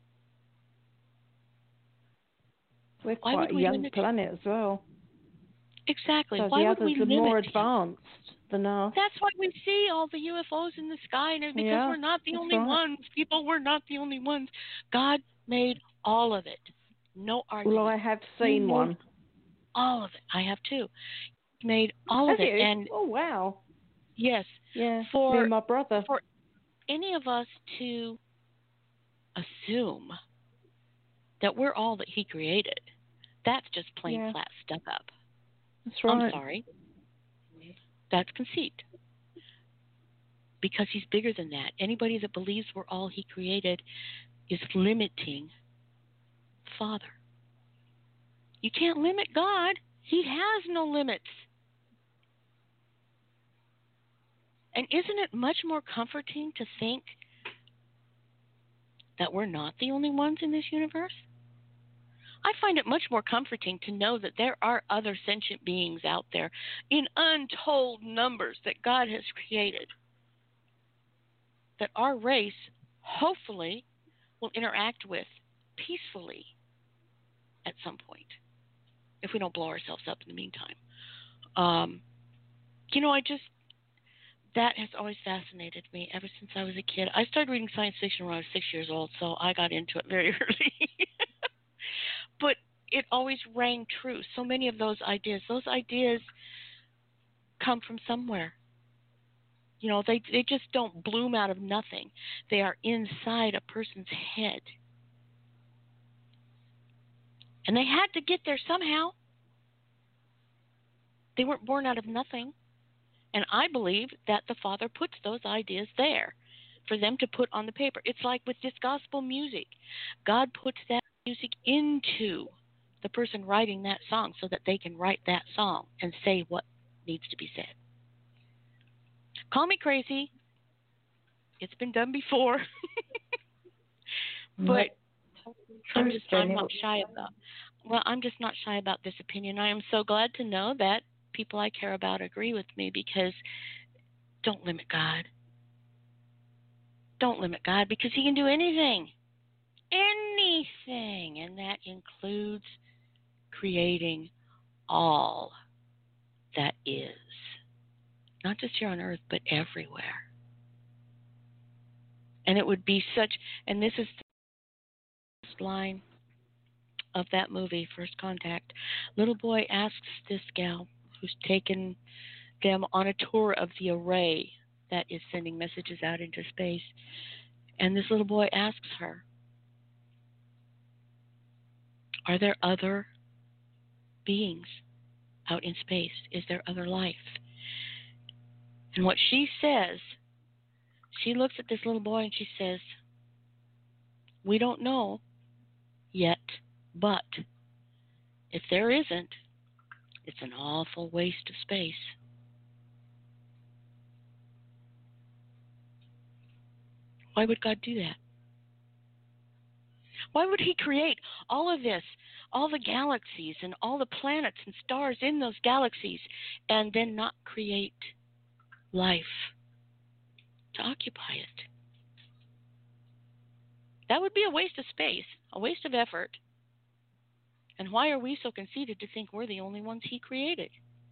Speaker 9: We're quite a young planet as well.
Speaker 3: Exactly.
Speaker 9: So
Speaker 3: why
Speaker 9: the
Speaker 3: would
Speaker 9: others
Speaker 3: we
Speaker 9: are
Speaker 3: limit
Speaker 9: more
Speaker 3: him?
Speaker 9: advanced than us.
Speaker 3: That's why we see all the UFOs in the sky, and it's because we're not the only ones. People, we're not the only ones. God made all of it. No argument.
Speaker 9: Well, I have seen one.
Speaker 3: All of it. I have too. He made all of it. And
Speaker 9: oh, wow.
Speaker 3: Yes.
Speaker 9: Yeah,
Speaker 3: for
Speaker 9: me and my brother.
Speaker 3: For any of us to assume that we're all that he created, that's just plain flat stuck up.
Speaker 9: That's right.
Speaker 3: I'm sorry. That's conceit. Because he's bigger than that. Anybody that believes we're all he created is limiting the Father. You can't limit God. He has no limits. And isn't it much more comforting to think that we're not the only ones in this universe? I find it much more comforting to know that there are other sentient beings out there in untold numbers that God has created, that our race hopefully will interact with peacefully at some point, if we don't blow ourselves up in the meantime. That has always fascinated me ever since I was a kid. I started reading science fiction when I was 6 years old, so I got into it very early. But it always rang true. So many of those ideas come from somewhere. You know, they just don't bloom out of nothing. They are inside a person's head. And they had to get there somehow. They weren't born out of nothing. And I believe that the Father puts those ideas there for them to put on the paper. It's like with this gospel music. God puts that music into the person writing that song so that they can write that song and say what needs to be said. Call me crazy. It's been done before. But I'm not shy about this opinion. I am so glad to know that people I care about agree with me, because don't limit God. Don't limit God, because he can do anything. anything, and that includes creating all that is, not just here on Earth, but everywhere. And it would be such, and this is the first line of that movie, First Contact. Little boy asks this gal who's taken them on a tour of the array that is sending messages out into space. And this little boy asks her, are there other beings out in space? Is there other life? And what she says, she looks at this little boy and she says, we don't know yet, but if there isn't, it's an awful waste of space. Why would God do that? Why would He create all of this, all the galaxies and all the planets and stars in those galaxies, and then not create life to occupy it? That would be a waste of space, a waste of effort. And why are we so conceited to think we're the only ones He created?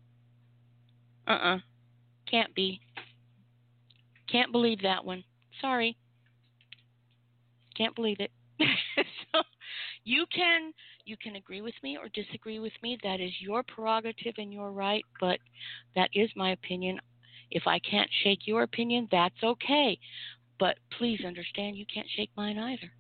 Speaker 3: Can't be. Can't believe that one. Sorry. Can't believe it. So you can agree with me or disagree with me. That is your prerogative and your right, but that is my opinion. If I can't shake your opinion, that's okay. But please understand, you can't shake mine either.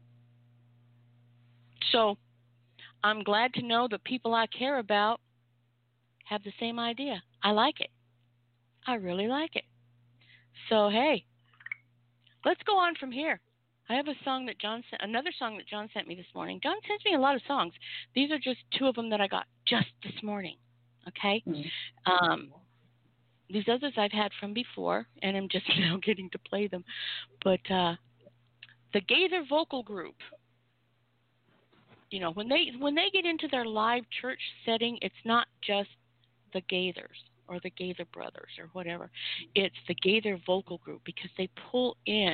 Speaker 3: So I'm glad to know the people I care about have the same idea. I like it. I really like it. So, hey, let's go on from here. I have another song that John sent me this morning. John sends me a lot of songs. These are just two of them that I got just this morning. Okay? Mm-hmm. These others I've had from before, and I'm just now getting to play them. But the Gaither Vocal Group, you know, when they get into their live church setting, it's not just the Gaithers or the Gaither Brothers or whatever. It's the Gaither Vocal Group, because they pull in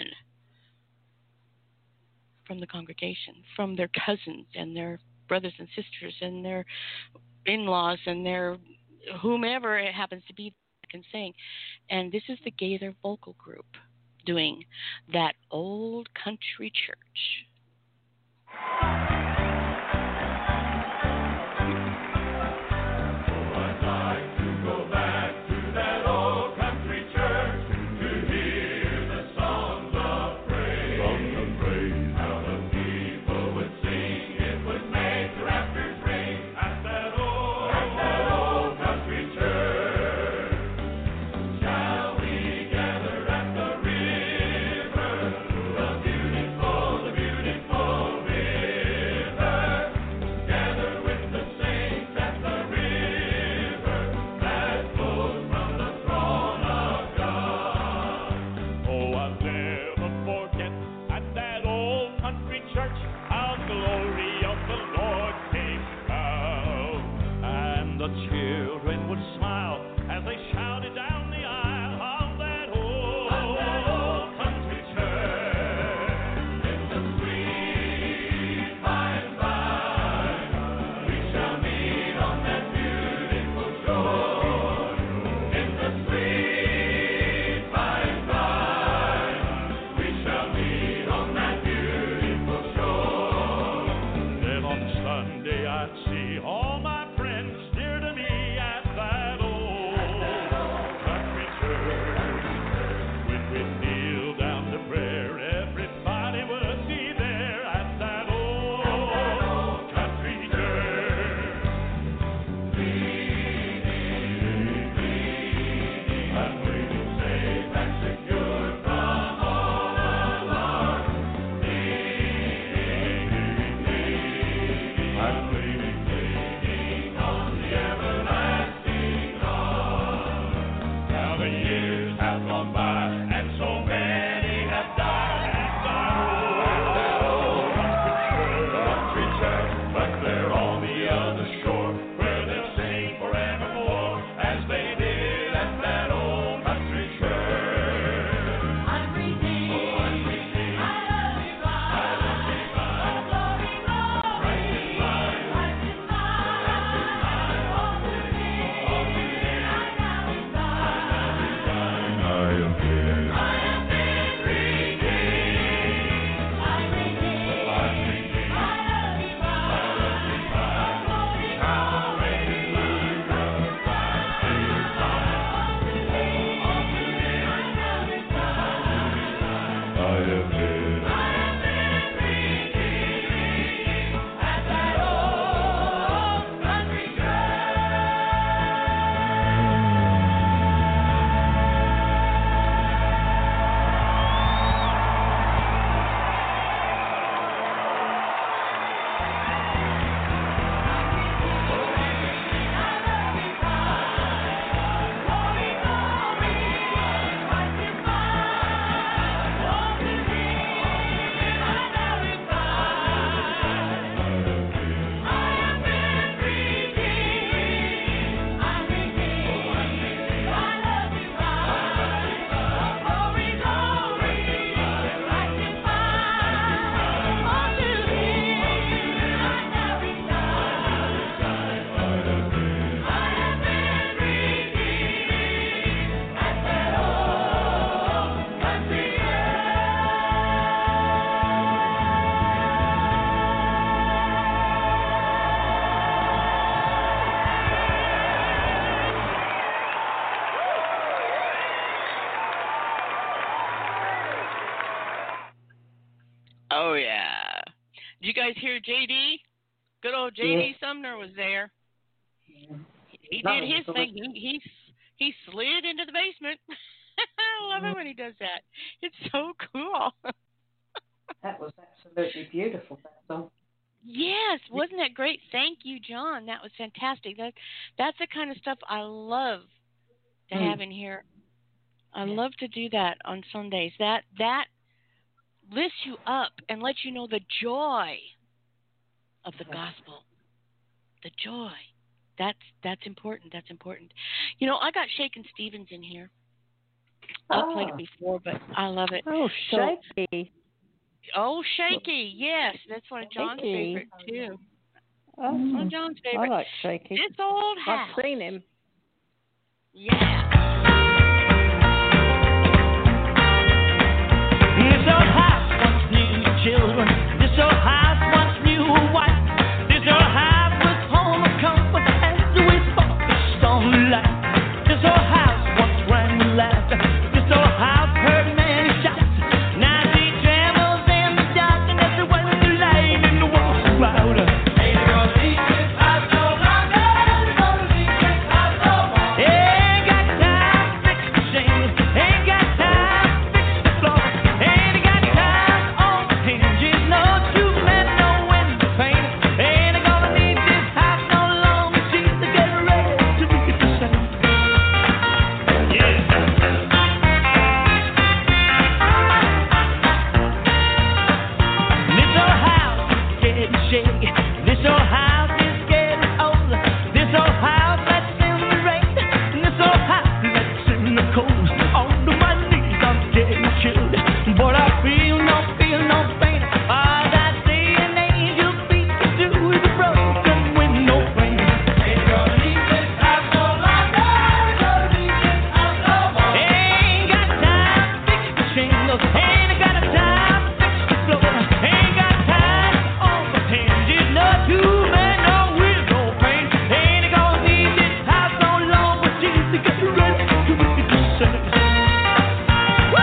Speaker 3: from the congregation, from their cousins and their brothers and sisters and their in-laws and their whomever it happens to be that can sing. And this is the Gaither Vocal Group doing That Old Country Church. guys hear JD? Good old JD Sumner was there. He did his thing. He slid into the basement. I love it when he does that. It's so cool.
Speaker 8: That was absolutely beautiful, that song.
Speaker 3: Yes, wasn't that great? Thank you, John. That was fantastic. That's the kind of stuff I love to have in here. I love to do that on Sundays. That lifts you up and lets you know the joy of the gospel. The joy. That's important. That's important. You know, I got Shakin' Stevens in here. I've played it before, but I love it.
Speaker 9: Oh, Shaky.
Speaker 3: Oh, Shaky. Yes, that's one of John's favorite too.
Speaker 9: Oh,
Speaker 3: one of John's favorite.
Speaker 9: I like Shaky.
Speaker 3: This old house.
Speaker 9: I've seen him.
Speaker 3: Yeah.
Speaker 10: This old house once knew children. This old house once knew a wife. This old house was home of comfort as we focused on life. This old house once rang with laughter. This old house heard many shots. Now she trembles in the dark and that's the way the light in the walls are louder. Ain't gonna leave this house no longer. Ain't gonna leave this house no more. Ain't got time to fix the shingles. Ain't got time to fix the floor. Ain't got time on the hinges. No two men, no window pane. Ain't gonna need this house no longer. She's to get ready to be the same. Yeah. This old house is getting shaky. This old house is getting old. This old house lets in the rain. And this old house lets in the cold. Under my knees I'm getting chilled. But I feel no pain. All that saying angel feet can do is a broken window frame. Ain't gonna leave this house no longer. Ain't gonna leave this house no more. Ain't got time to fix the shingles. Ain't got time to fix the floor. Ain't got time on the hinges. No two men, no wheel, no pain. Ain't gonna leave this house no longer. She's to get ready to be the same. Woo!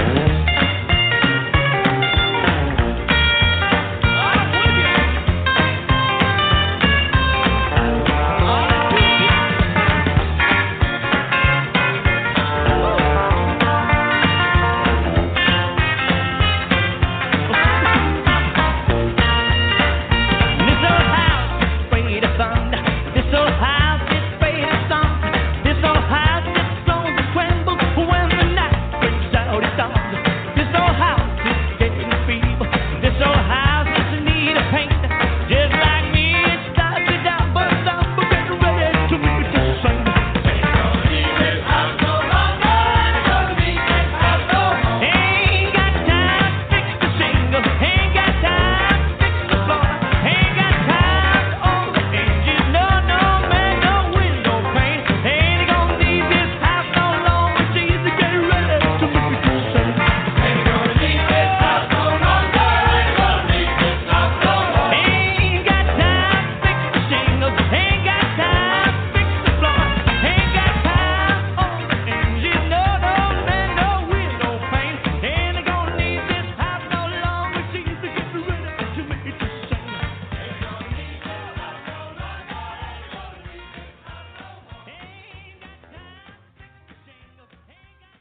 Speaker 10: This old house is afraid of thunder. This old house is afraid of sun. This old house is prone to tremble when the night brings out its dawn. This old house is getting feeble. This old house is in need of paint. Just like me, it starts to die, but I'm getting ready to be the same. Ain't gonna leave this house no longer. Ain't gonna leave this house no more. Ain't got time to fix the shingles. Ain't got time to fix the floor. Ain't got time on the hinges. No man, no window pane. Ain't gonna leave this house no longer. She's to get ready to be the same. Ain't gonna leave this house no longer. Ain't gonna leave this house no more. Ain't got time to fix the shingles. Ain't got time to fix the floor. Ain't got time on the hinges. No man, no window pane. Ain't gonna leave this house no longer. She's to get ready to be the same. Ain't gonna leave this house no longer. Ain't gonna leave this house no more. Ain't got time to fix the shingles. Ain't got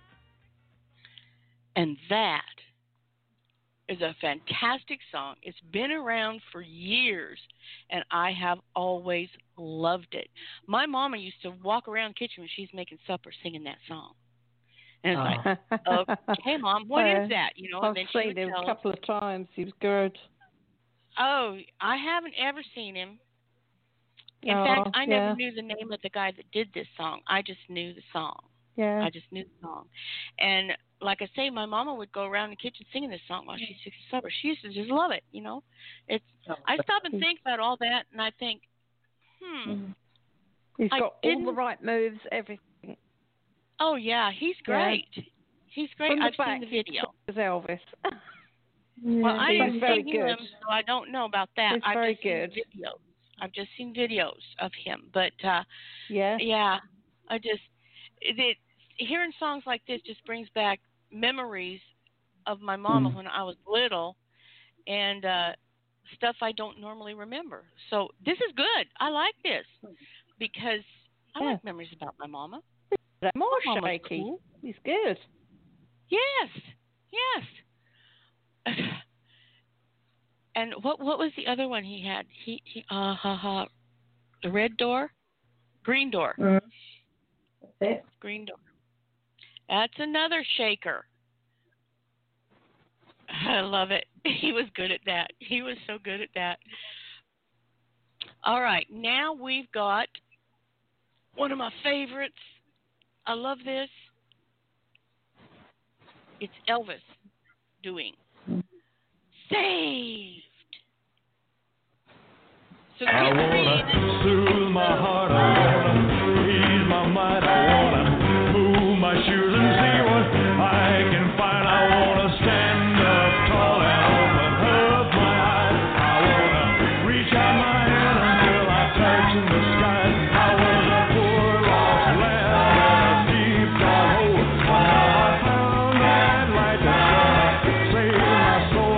Speaker 10: time.
Speaker 3: And that is a fantastic song. It's been around for years, and I have always loved it. My mama used to walk around the kitchen when she's making supper singing that song. And it's like, okay, Mom, what is that? You know, and
Speaker 9: I've
Speaker 3: then she
Speaker 9: seen
Speaker 3: would
Speaker 9: him
Speaker 3: tell
Speaker 9: a
Speaker 3: us.
Speaker 9: couple of times. He was good.
Speaker 3: Oh, I haven't ever seen him. In
Speaker 9: Oh,
Speaker 3: fact, I never
Speaker 9: yeah.
Speaker 3: knew the name of the guy that did this song. I just knew the song.
Speaker 9: Yeah.
Speaker 3: I just knew the song. And like I say, my mama would go around the kitchen singing this song while she's fixing supper. She used to just love it, you know. I stop and think about all that, and I think,
Speaker 9: He's
Speaker 3: I
Speaker 9: got all the
Speaker 3: didn't-
Speaker 9: right moves, everything.
Speaker 3: oh yeah, he's great. He's great.
Speaker 9: From the
Speaker 3: I've
Speaker 9: back,
Speaker 3: seen the video.
Speaker 9: He's Elvis.
Speaker 3: Well, I
Speaker 9: he's
Speaker 3: didn't
Speaker 9: very
Speaker 3: see
Speaker 9: good.
Speaker 3: him, so I don't know about that.
Speaker 9: He's
Speaker 3: I've
Speaker 9: very
Speaker 3: just seen
Speaker 9: good.
Speaker 3: videos. I've just seen videos of him, but
Speaker 9: Yeah.
Speaker 3: yeah, hearing songs like this just brings back memories of my mama when I was little, and stuff I don't normally remember. So this is good. I like this because I like memories about my mama.
Speaker 9: More
Speaker 3: Mama's
Speaker 9: shaky.
Speaker 3: cool.
Speaker 9: He's good.
Speaker 3: Yes. And what was the other one he had? The red door, green door.
Speaker 8: That's it.
Speaker 3: Green door. That's another shaker. I love it. He was good at that. He was so good at that. All right, now we've got one of my favorites. I love this. It's Elvis doing Saved. So
Speaker 5: I wanna soothe my heart, I wanna ease my mind, I wanna move my shoes and see what I can find. I wanna stand up tall and open up my eyes. I wanna reach out my hand until I touch in the sky. I was a poor lost lad in a deep dark hole. But now I found that light that's gonna save my soul.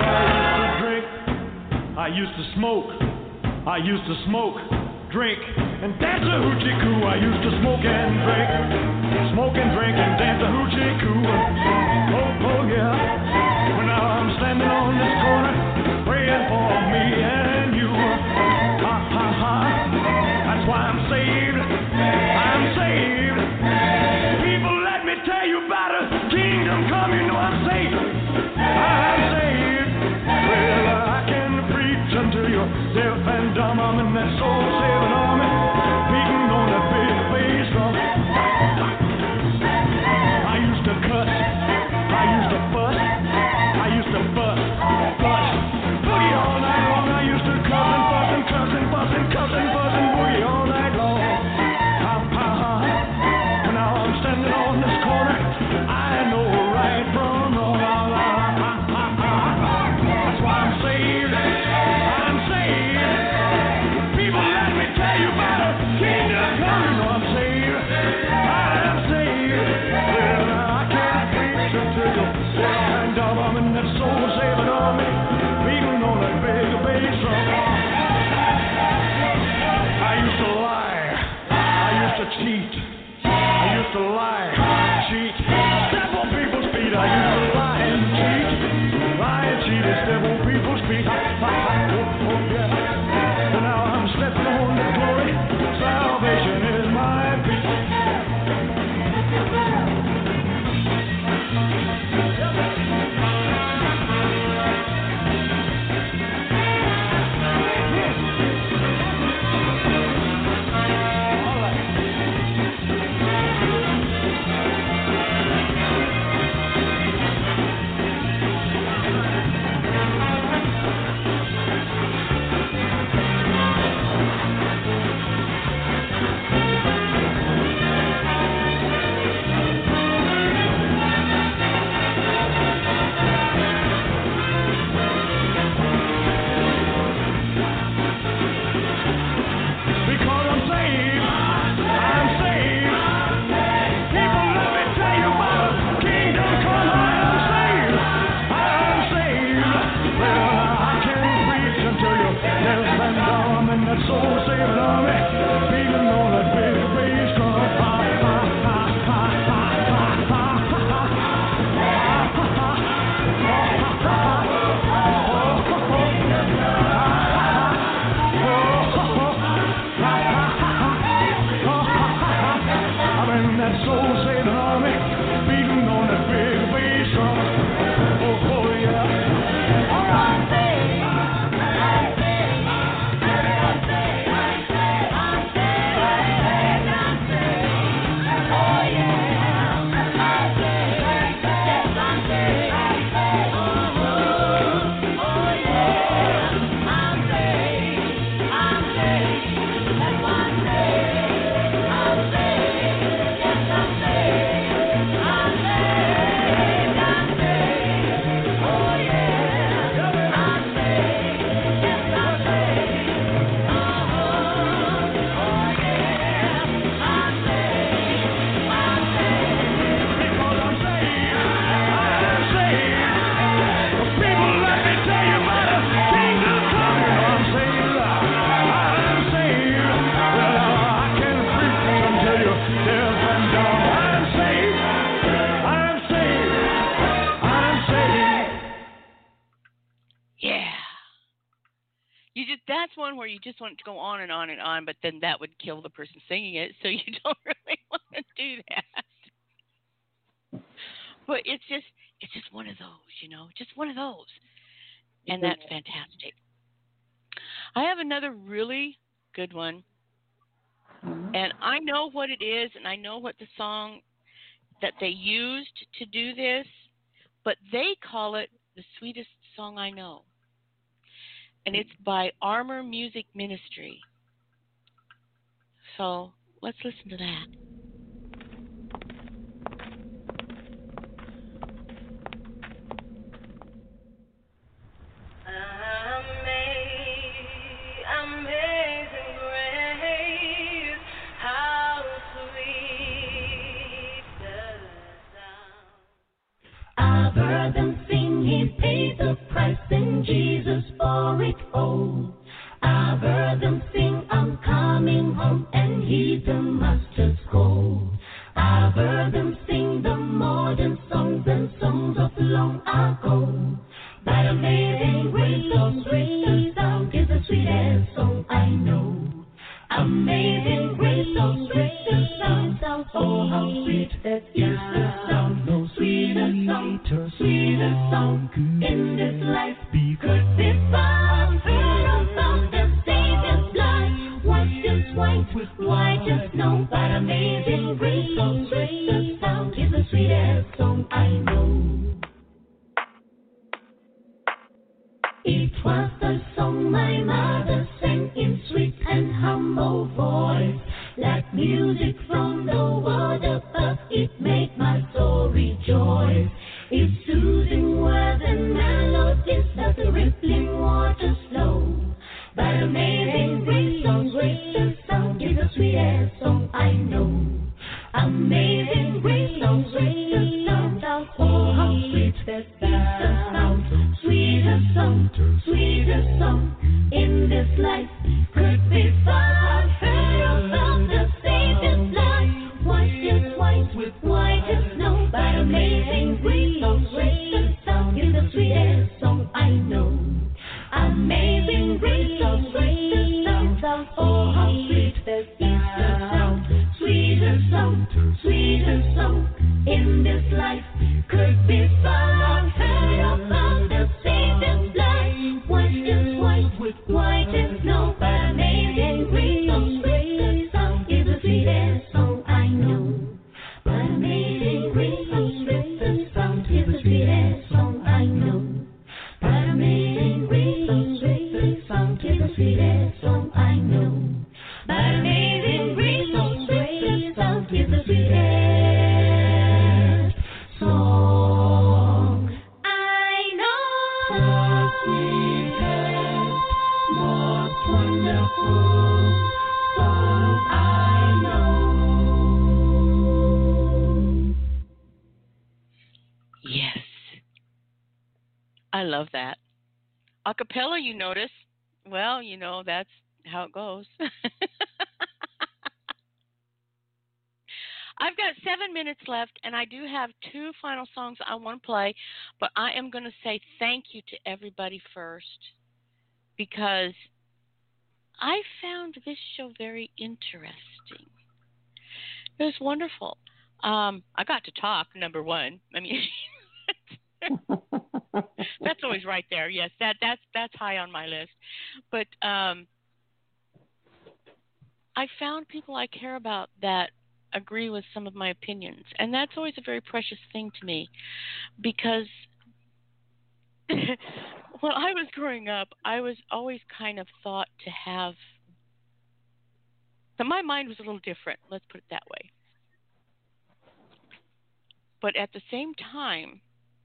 Speaker 5: I used to smoke. I used to smoke, drink, and dance a hoochie coo. I used to smoke and drink and dance a hoochie coo. Oh yeah. Well, now I'm standing on this corner, praying for me and you. Ha ha ha. That's why I'm saved. I'm saved. People, let me tell you about a kingdom come. You know I'm saved. I'm saved. Well, I can preach until you're deaf and dumb. I'm in that soul-saving army, beating on that big bass drum. I used to cuss, I used to fuss, I used to fuss, boogie all night long. I used to cuss and fuss and cuss and fuss and cuss and fuss and boogie all night long. Ha ha ha. Now I'm standing on this corner, I know right from wrong. Ha ha ha. That's why I'm saved. I'm saved. People, let me
Speaker 3: that's one where you just want it to go on and on and on, but then that would kill the person singing it, so you don't really want to do that. But it's just one of those, just one of those. And that's fantastic. I have another really good one. And I know what it is, and I know what the song that they used to do this, but they call it the sweetest song I know. And it's by Armor Music Ministry. So let's listen to that.
Speaker 11: Amazing grace, how sweet the sound. I've heard them sing, He paid the price in Jesus for it all. I've heard them sing, I'm coming home, and heed the Master's call. I've heard them sing the modern songs and songs of long ago. That amazing grace, so sweet the sound, is the sweetest song I know. Amazing grace, so sweet the sound, oh how sweet that is the sound. No sweeter song in this life could be found. Heard about the Savior's blood, washed as white as snow. That amazing grace, so sweet the sound, is the sweetest song I know. It was the song my mother sang in sweet and humble voice. Like music from the world above, it made my soul rejoice. Its soothing words and melodies as the rippling waters flow. But amazing grace, so sweet the sound, is the sweetest song I know. Amazing grace, so sweet the sound, oh how sweet that is the sound. Sweetest song in this life could be found. Heard about the Savior's blood, white as snow. But amazing grace, so sweet the sound, is the sweetest song I know. Amazing grace, so sweet the sound, oh how sweet that is the sound. Sweetest song in this life could be found. Heard about the Savior's blood, white as snow. But amazing grace, so sweet the sound, is the sweetest song I know. But amazing grace, so sweet the sound, is the sweetest song I know. But amazing grace, so sweet the sound, is the sweetest song I know. But amazing grace, so sweet the sound, is the sweetest song I know. The sweetest, most wonderful song I know.
Speaker 3: Yes. I love that. A cappella, you notice? Well, that's how it goes. I've got 7 minutes left, and I do have 2 final songs I want to play, but I am going to say thank you to everybody first, because I found this show very interesting. It was wonderful. I got to talk, number one. I mean, that's always right there. Yes, that's high on my list. But I found people I care about that agree with some of my opinions, and that's always a very precious thing to me, because when I was growing up, I was always kind of thought to have, so my mind was a little different, let's put it that way. But at the same time,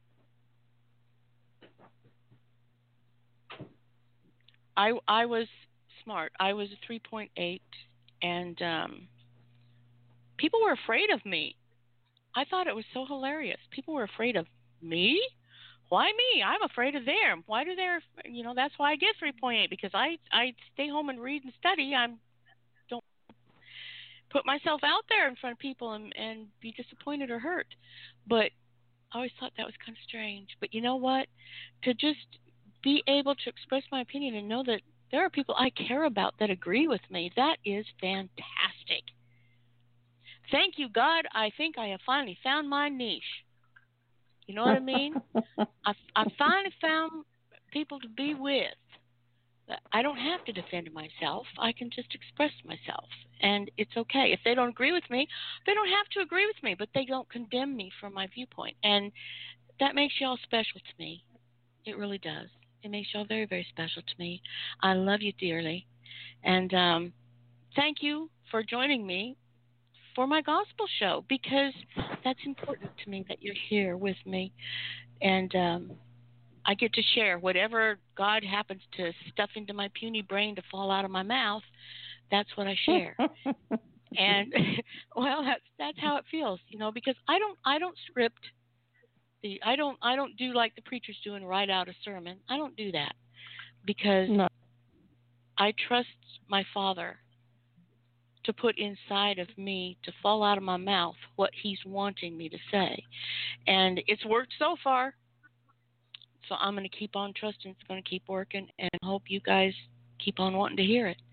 Speaker 3: I was smart. I was a 3.8, and people were afraid of me. I thought it was so hilarious. People were afraid of me? Why me? I'm afraid of them. Why do they, that's why I get 3.8, because I stay home and read and study. I don't put myself out there in front of people and be disappointed or hurt. But I always thought that was kind of strange. But you know what? To just be able to express my opinion and know that There are people I care about that agree with me. That is fantastic. Thank you, God. I think I have finally found my niche. You know what I mean? I finally found people to be with. I don't have to defend myself. I can just express myself. And it's okay. If they don't agree with me, they don't have to agree with me, but they don't condemn me from my viewpoint. And that makes y'all special to me. It really does. It makes y'all very, very special to me. I love you dearly. And thank you for joining me for my gospel show, because that's important to me that you're here with me. And I get to share whatever God happens to stuff into my puny brain to fall out of my mouth. That's what I share. And well, that's how it feels, because I don't script I don't do like the preachers do and write out a sermon. I don't do that, because I trust my Father to put inside of me to fall out of my mouth what He's wanting me to say. And it's worked so far. So I'm going to keep on trusting it's going to keep working, and hope you guys keep on wanting to hear it.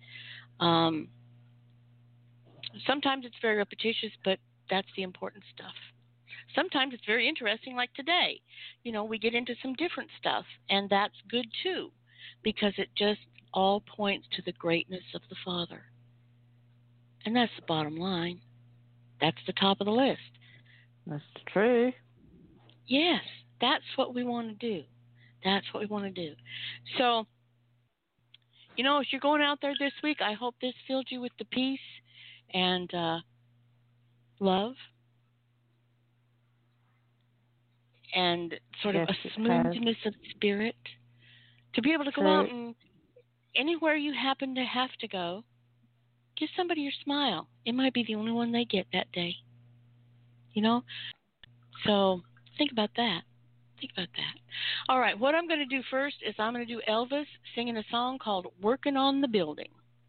Speaker 3: Sometimes it's very repetitious, but that's the important stuff. Sometimes it's very interesting, like today. We get into some different stuff, and that's good too, because it just all points to the greatness of the Father. And that's the bottom line. That's the top of the list.
Speaker 9: That's true.
Speaker 3: Yes, that's what we want to do. That's what we want to do. So, as you're going out there this week, I hope this filled you with the peace and love and sort of a smoothness of spirit to be able to go out and anywhere you happen to have to go, give somebody your smile. It might be the only one they get that day. So think about that. Think about that. All right, what I'm going to do first is I'm going to do Elvis singing a song called Working on the Building.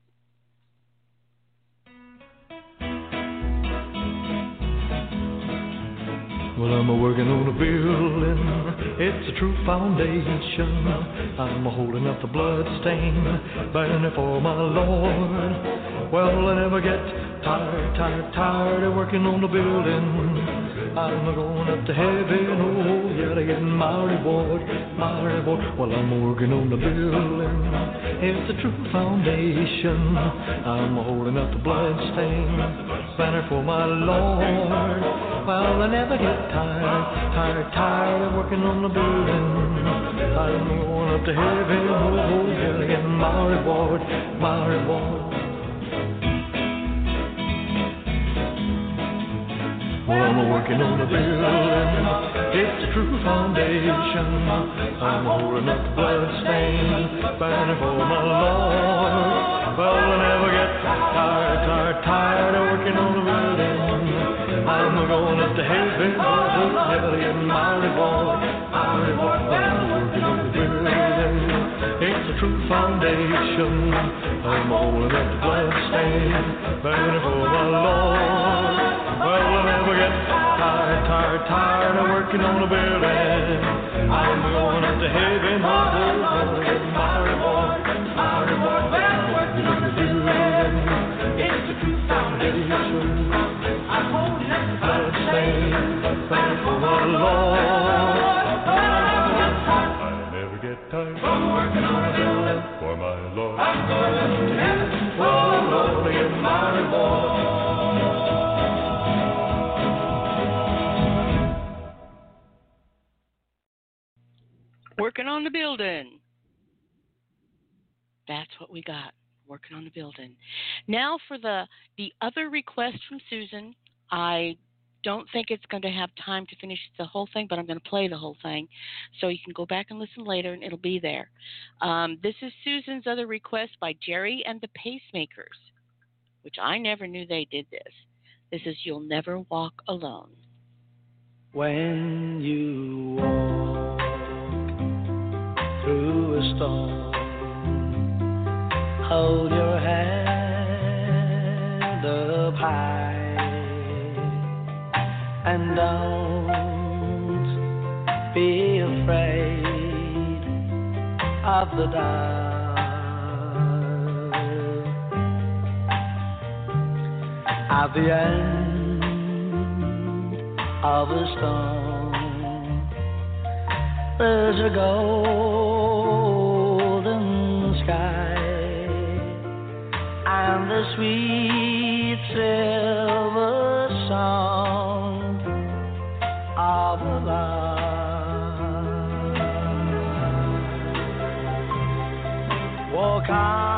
Speaker 5: Well, I'm working on a building, it's a true foundation. I'm holding up the blood stain, burning for my Lord. Well, I never get tired of working on the building. I'm going up to heaven, oh yeah, to get my reward. Well, I'm working on the building, it's a true foundation. I'm holding up the blood stain, banner for my Lord. Well, I never get tired of working on the building. I'm going up to heaven, oh yeah, to get my reward. Well, I'm working on the building, it's a true foundation. I'm holding up the blood stain, banner for my Lord. Well, I never get tired of working on the building. I'm going up to heaven, oh, yeah, to get my reward. I'm working on the building, it's a true foundation. I'm holding up the blood stain, banner for my Lord. Well, I never get tired of working on the building. I'm going up to heaven, oh, to get my reward. I'm working on the building, it's a true foundation. I'm holding up the blood stain, banner for my Lord. I never get tired of working on the building for my Lord. I'm going up to heaven, oh Lord, to get my reward.
Speaker 3: Working on the building. That's what we got. Working on the building. Now for the other request from Susan. I don't think it's going to have time to finish the whole thing, but I'm going to play the whole thing. So you can go back and listen later, and it'll be there. This is Susan's other request by Jerry and the Pacemakers, which I never knew they did this. This is You'll Never Walk Alone.
Speaker 12: When you walk through a storm, hold your head up high and don't be afraid of the dark. At the end of a storm, there's a golden sky and the sweet silver song of love. Walk on.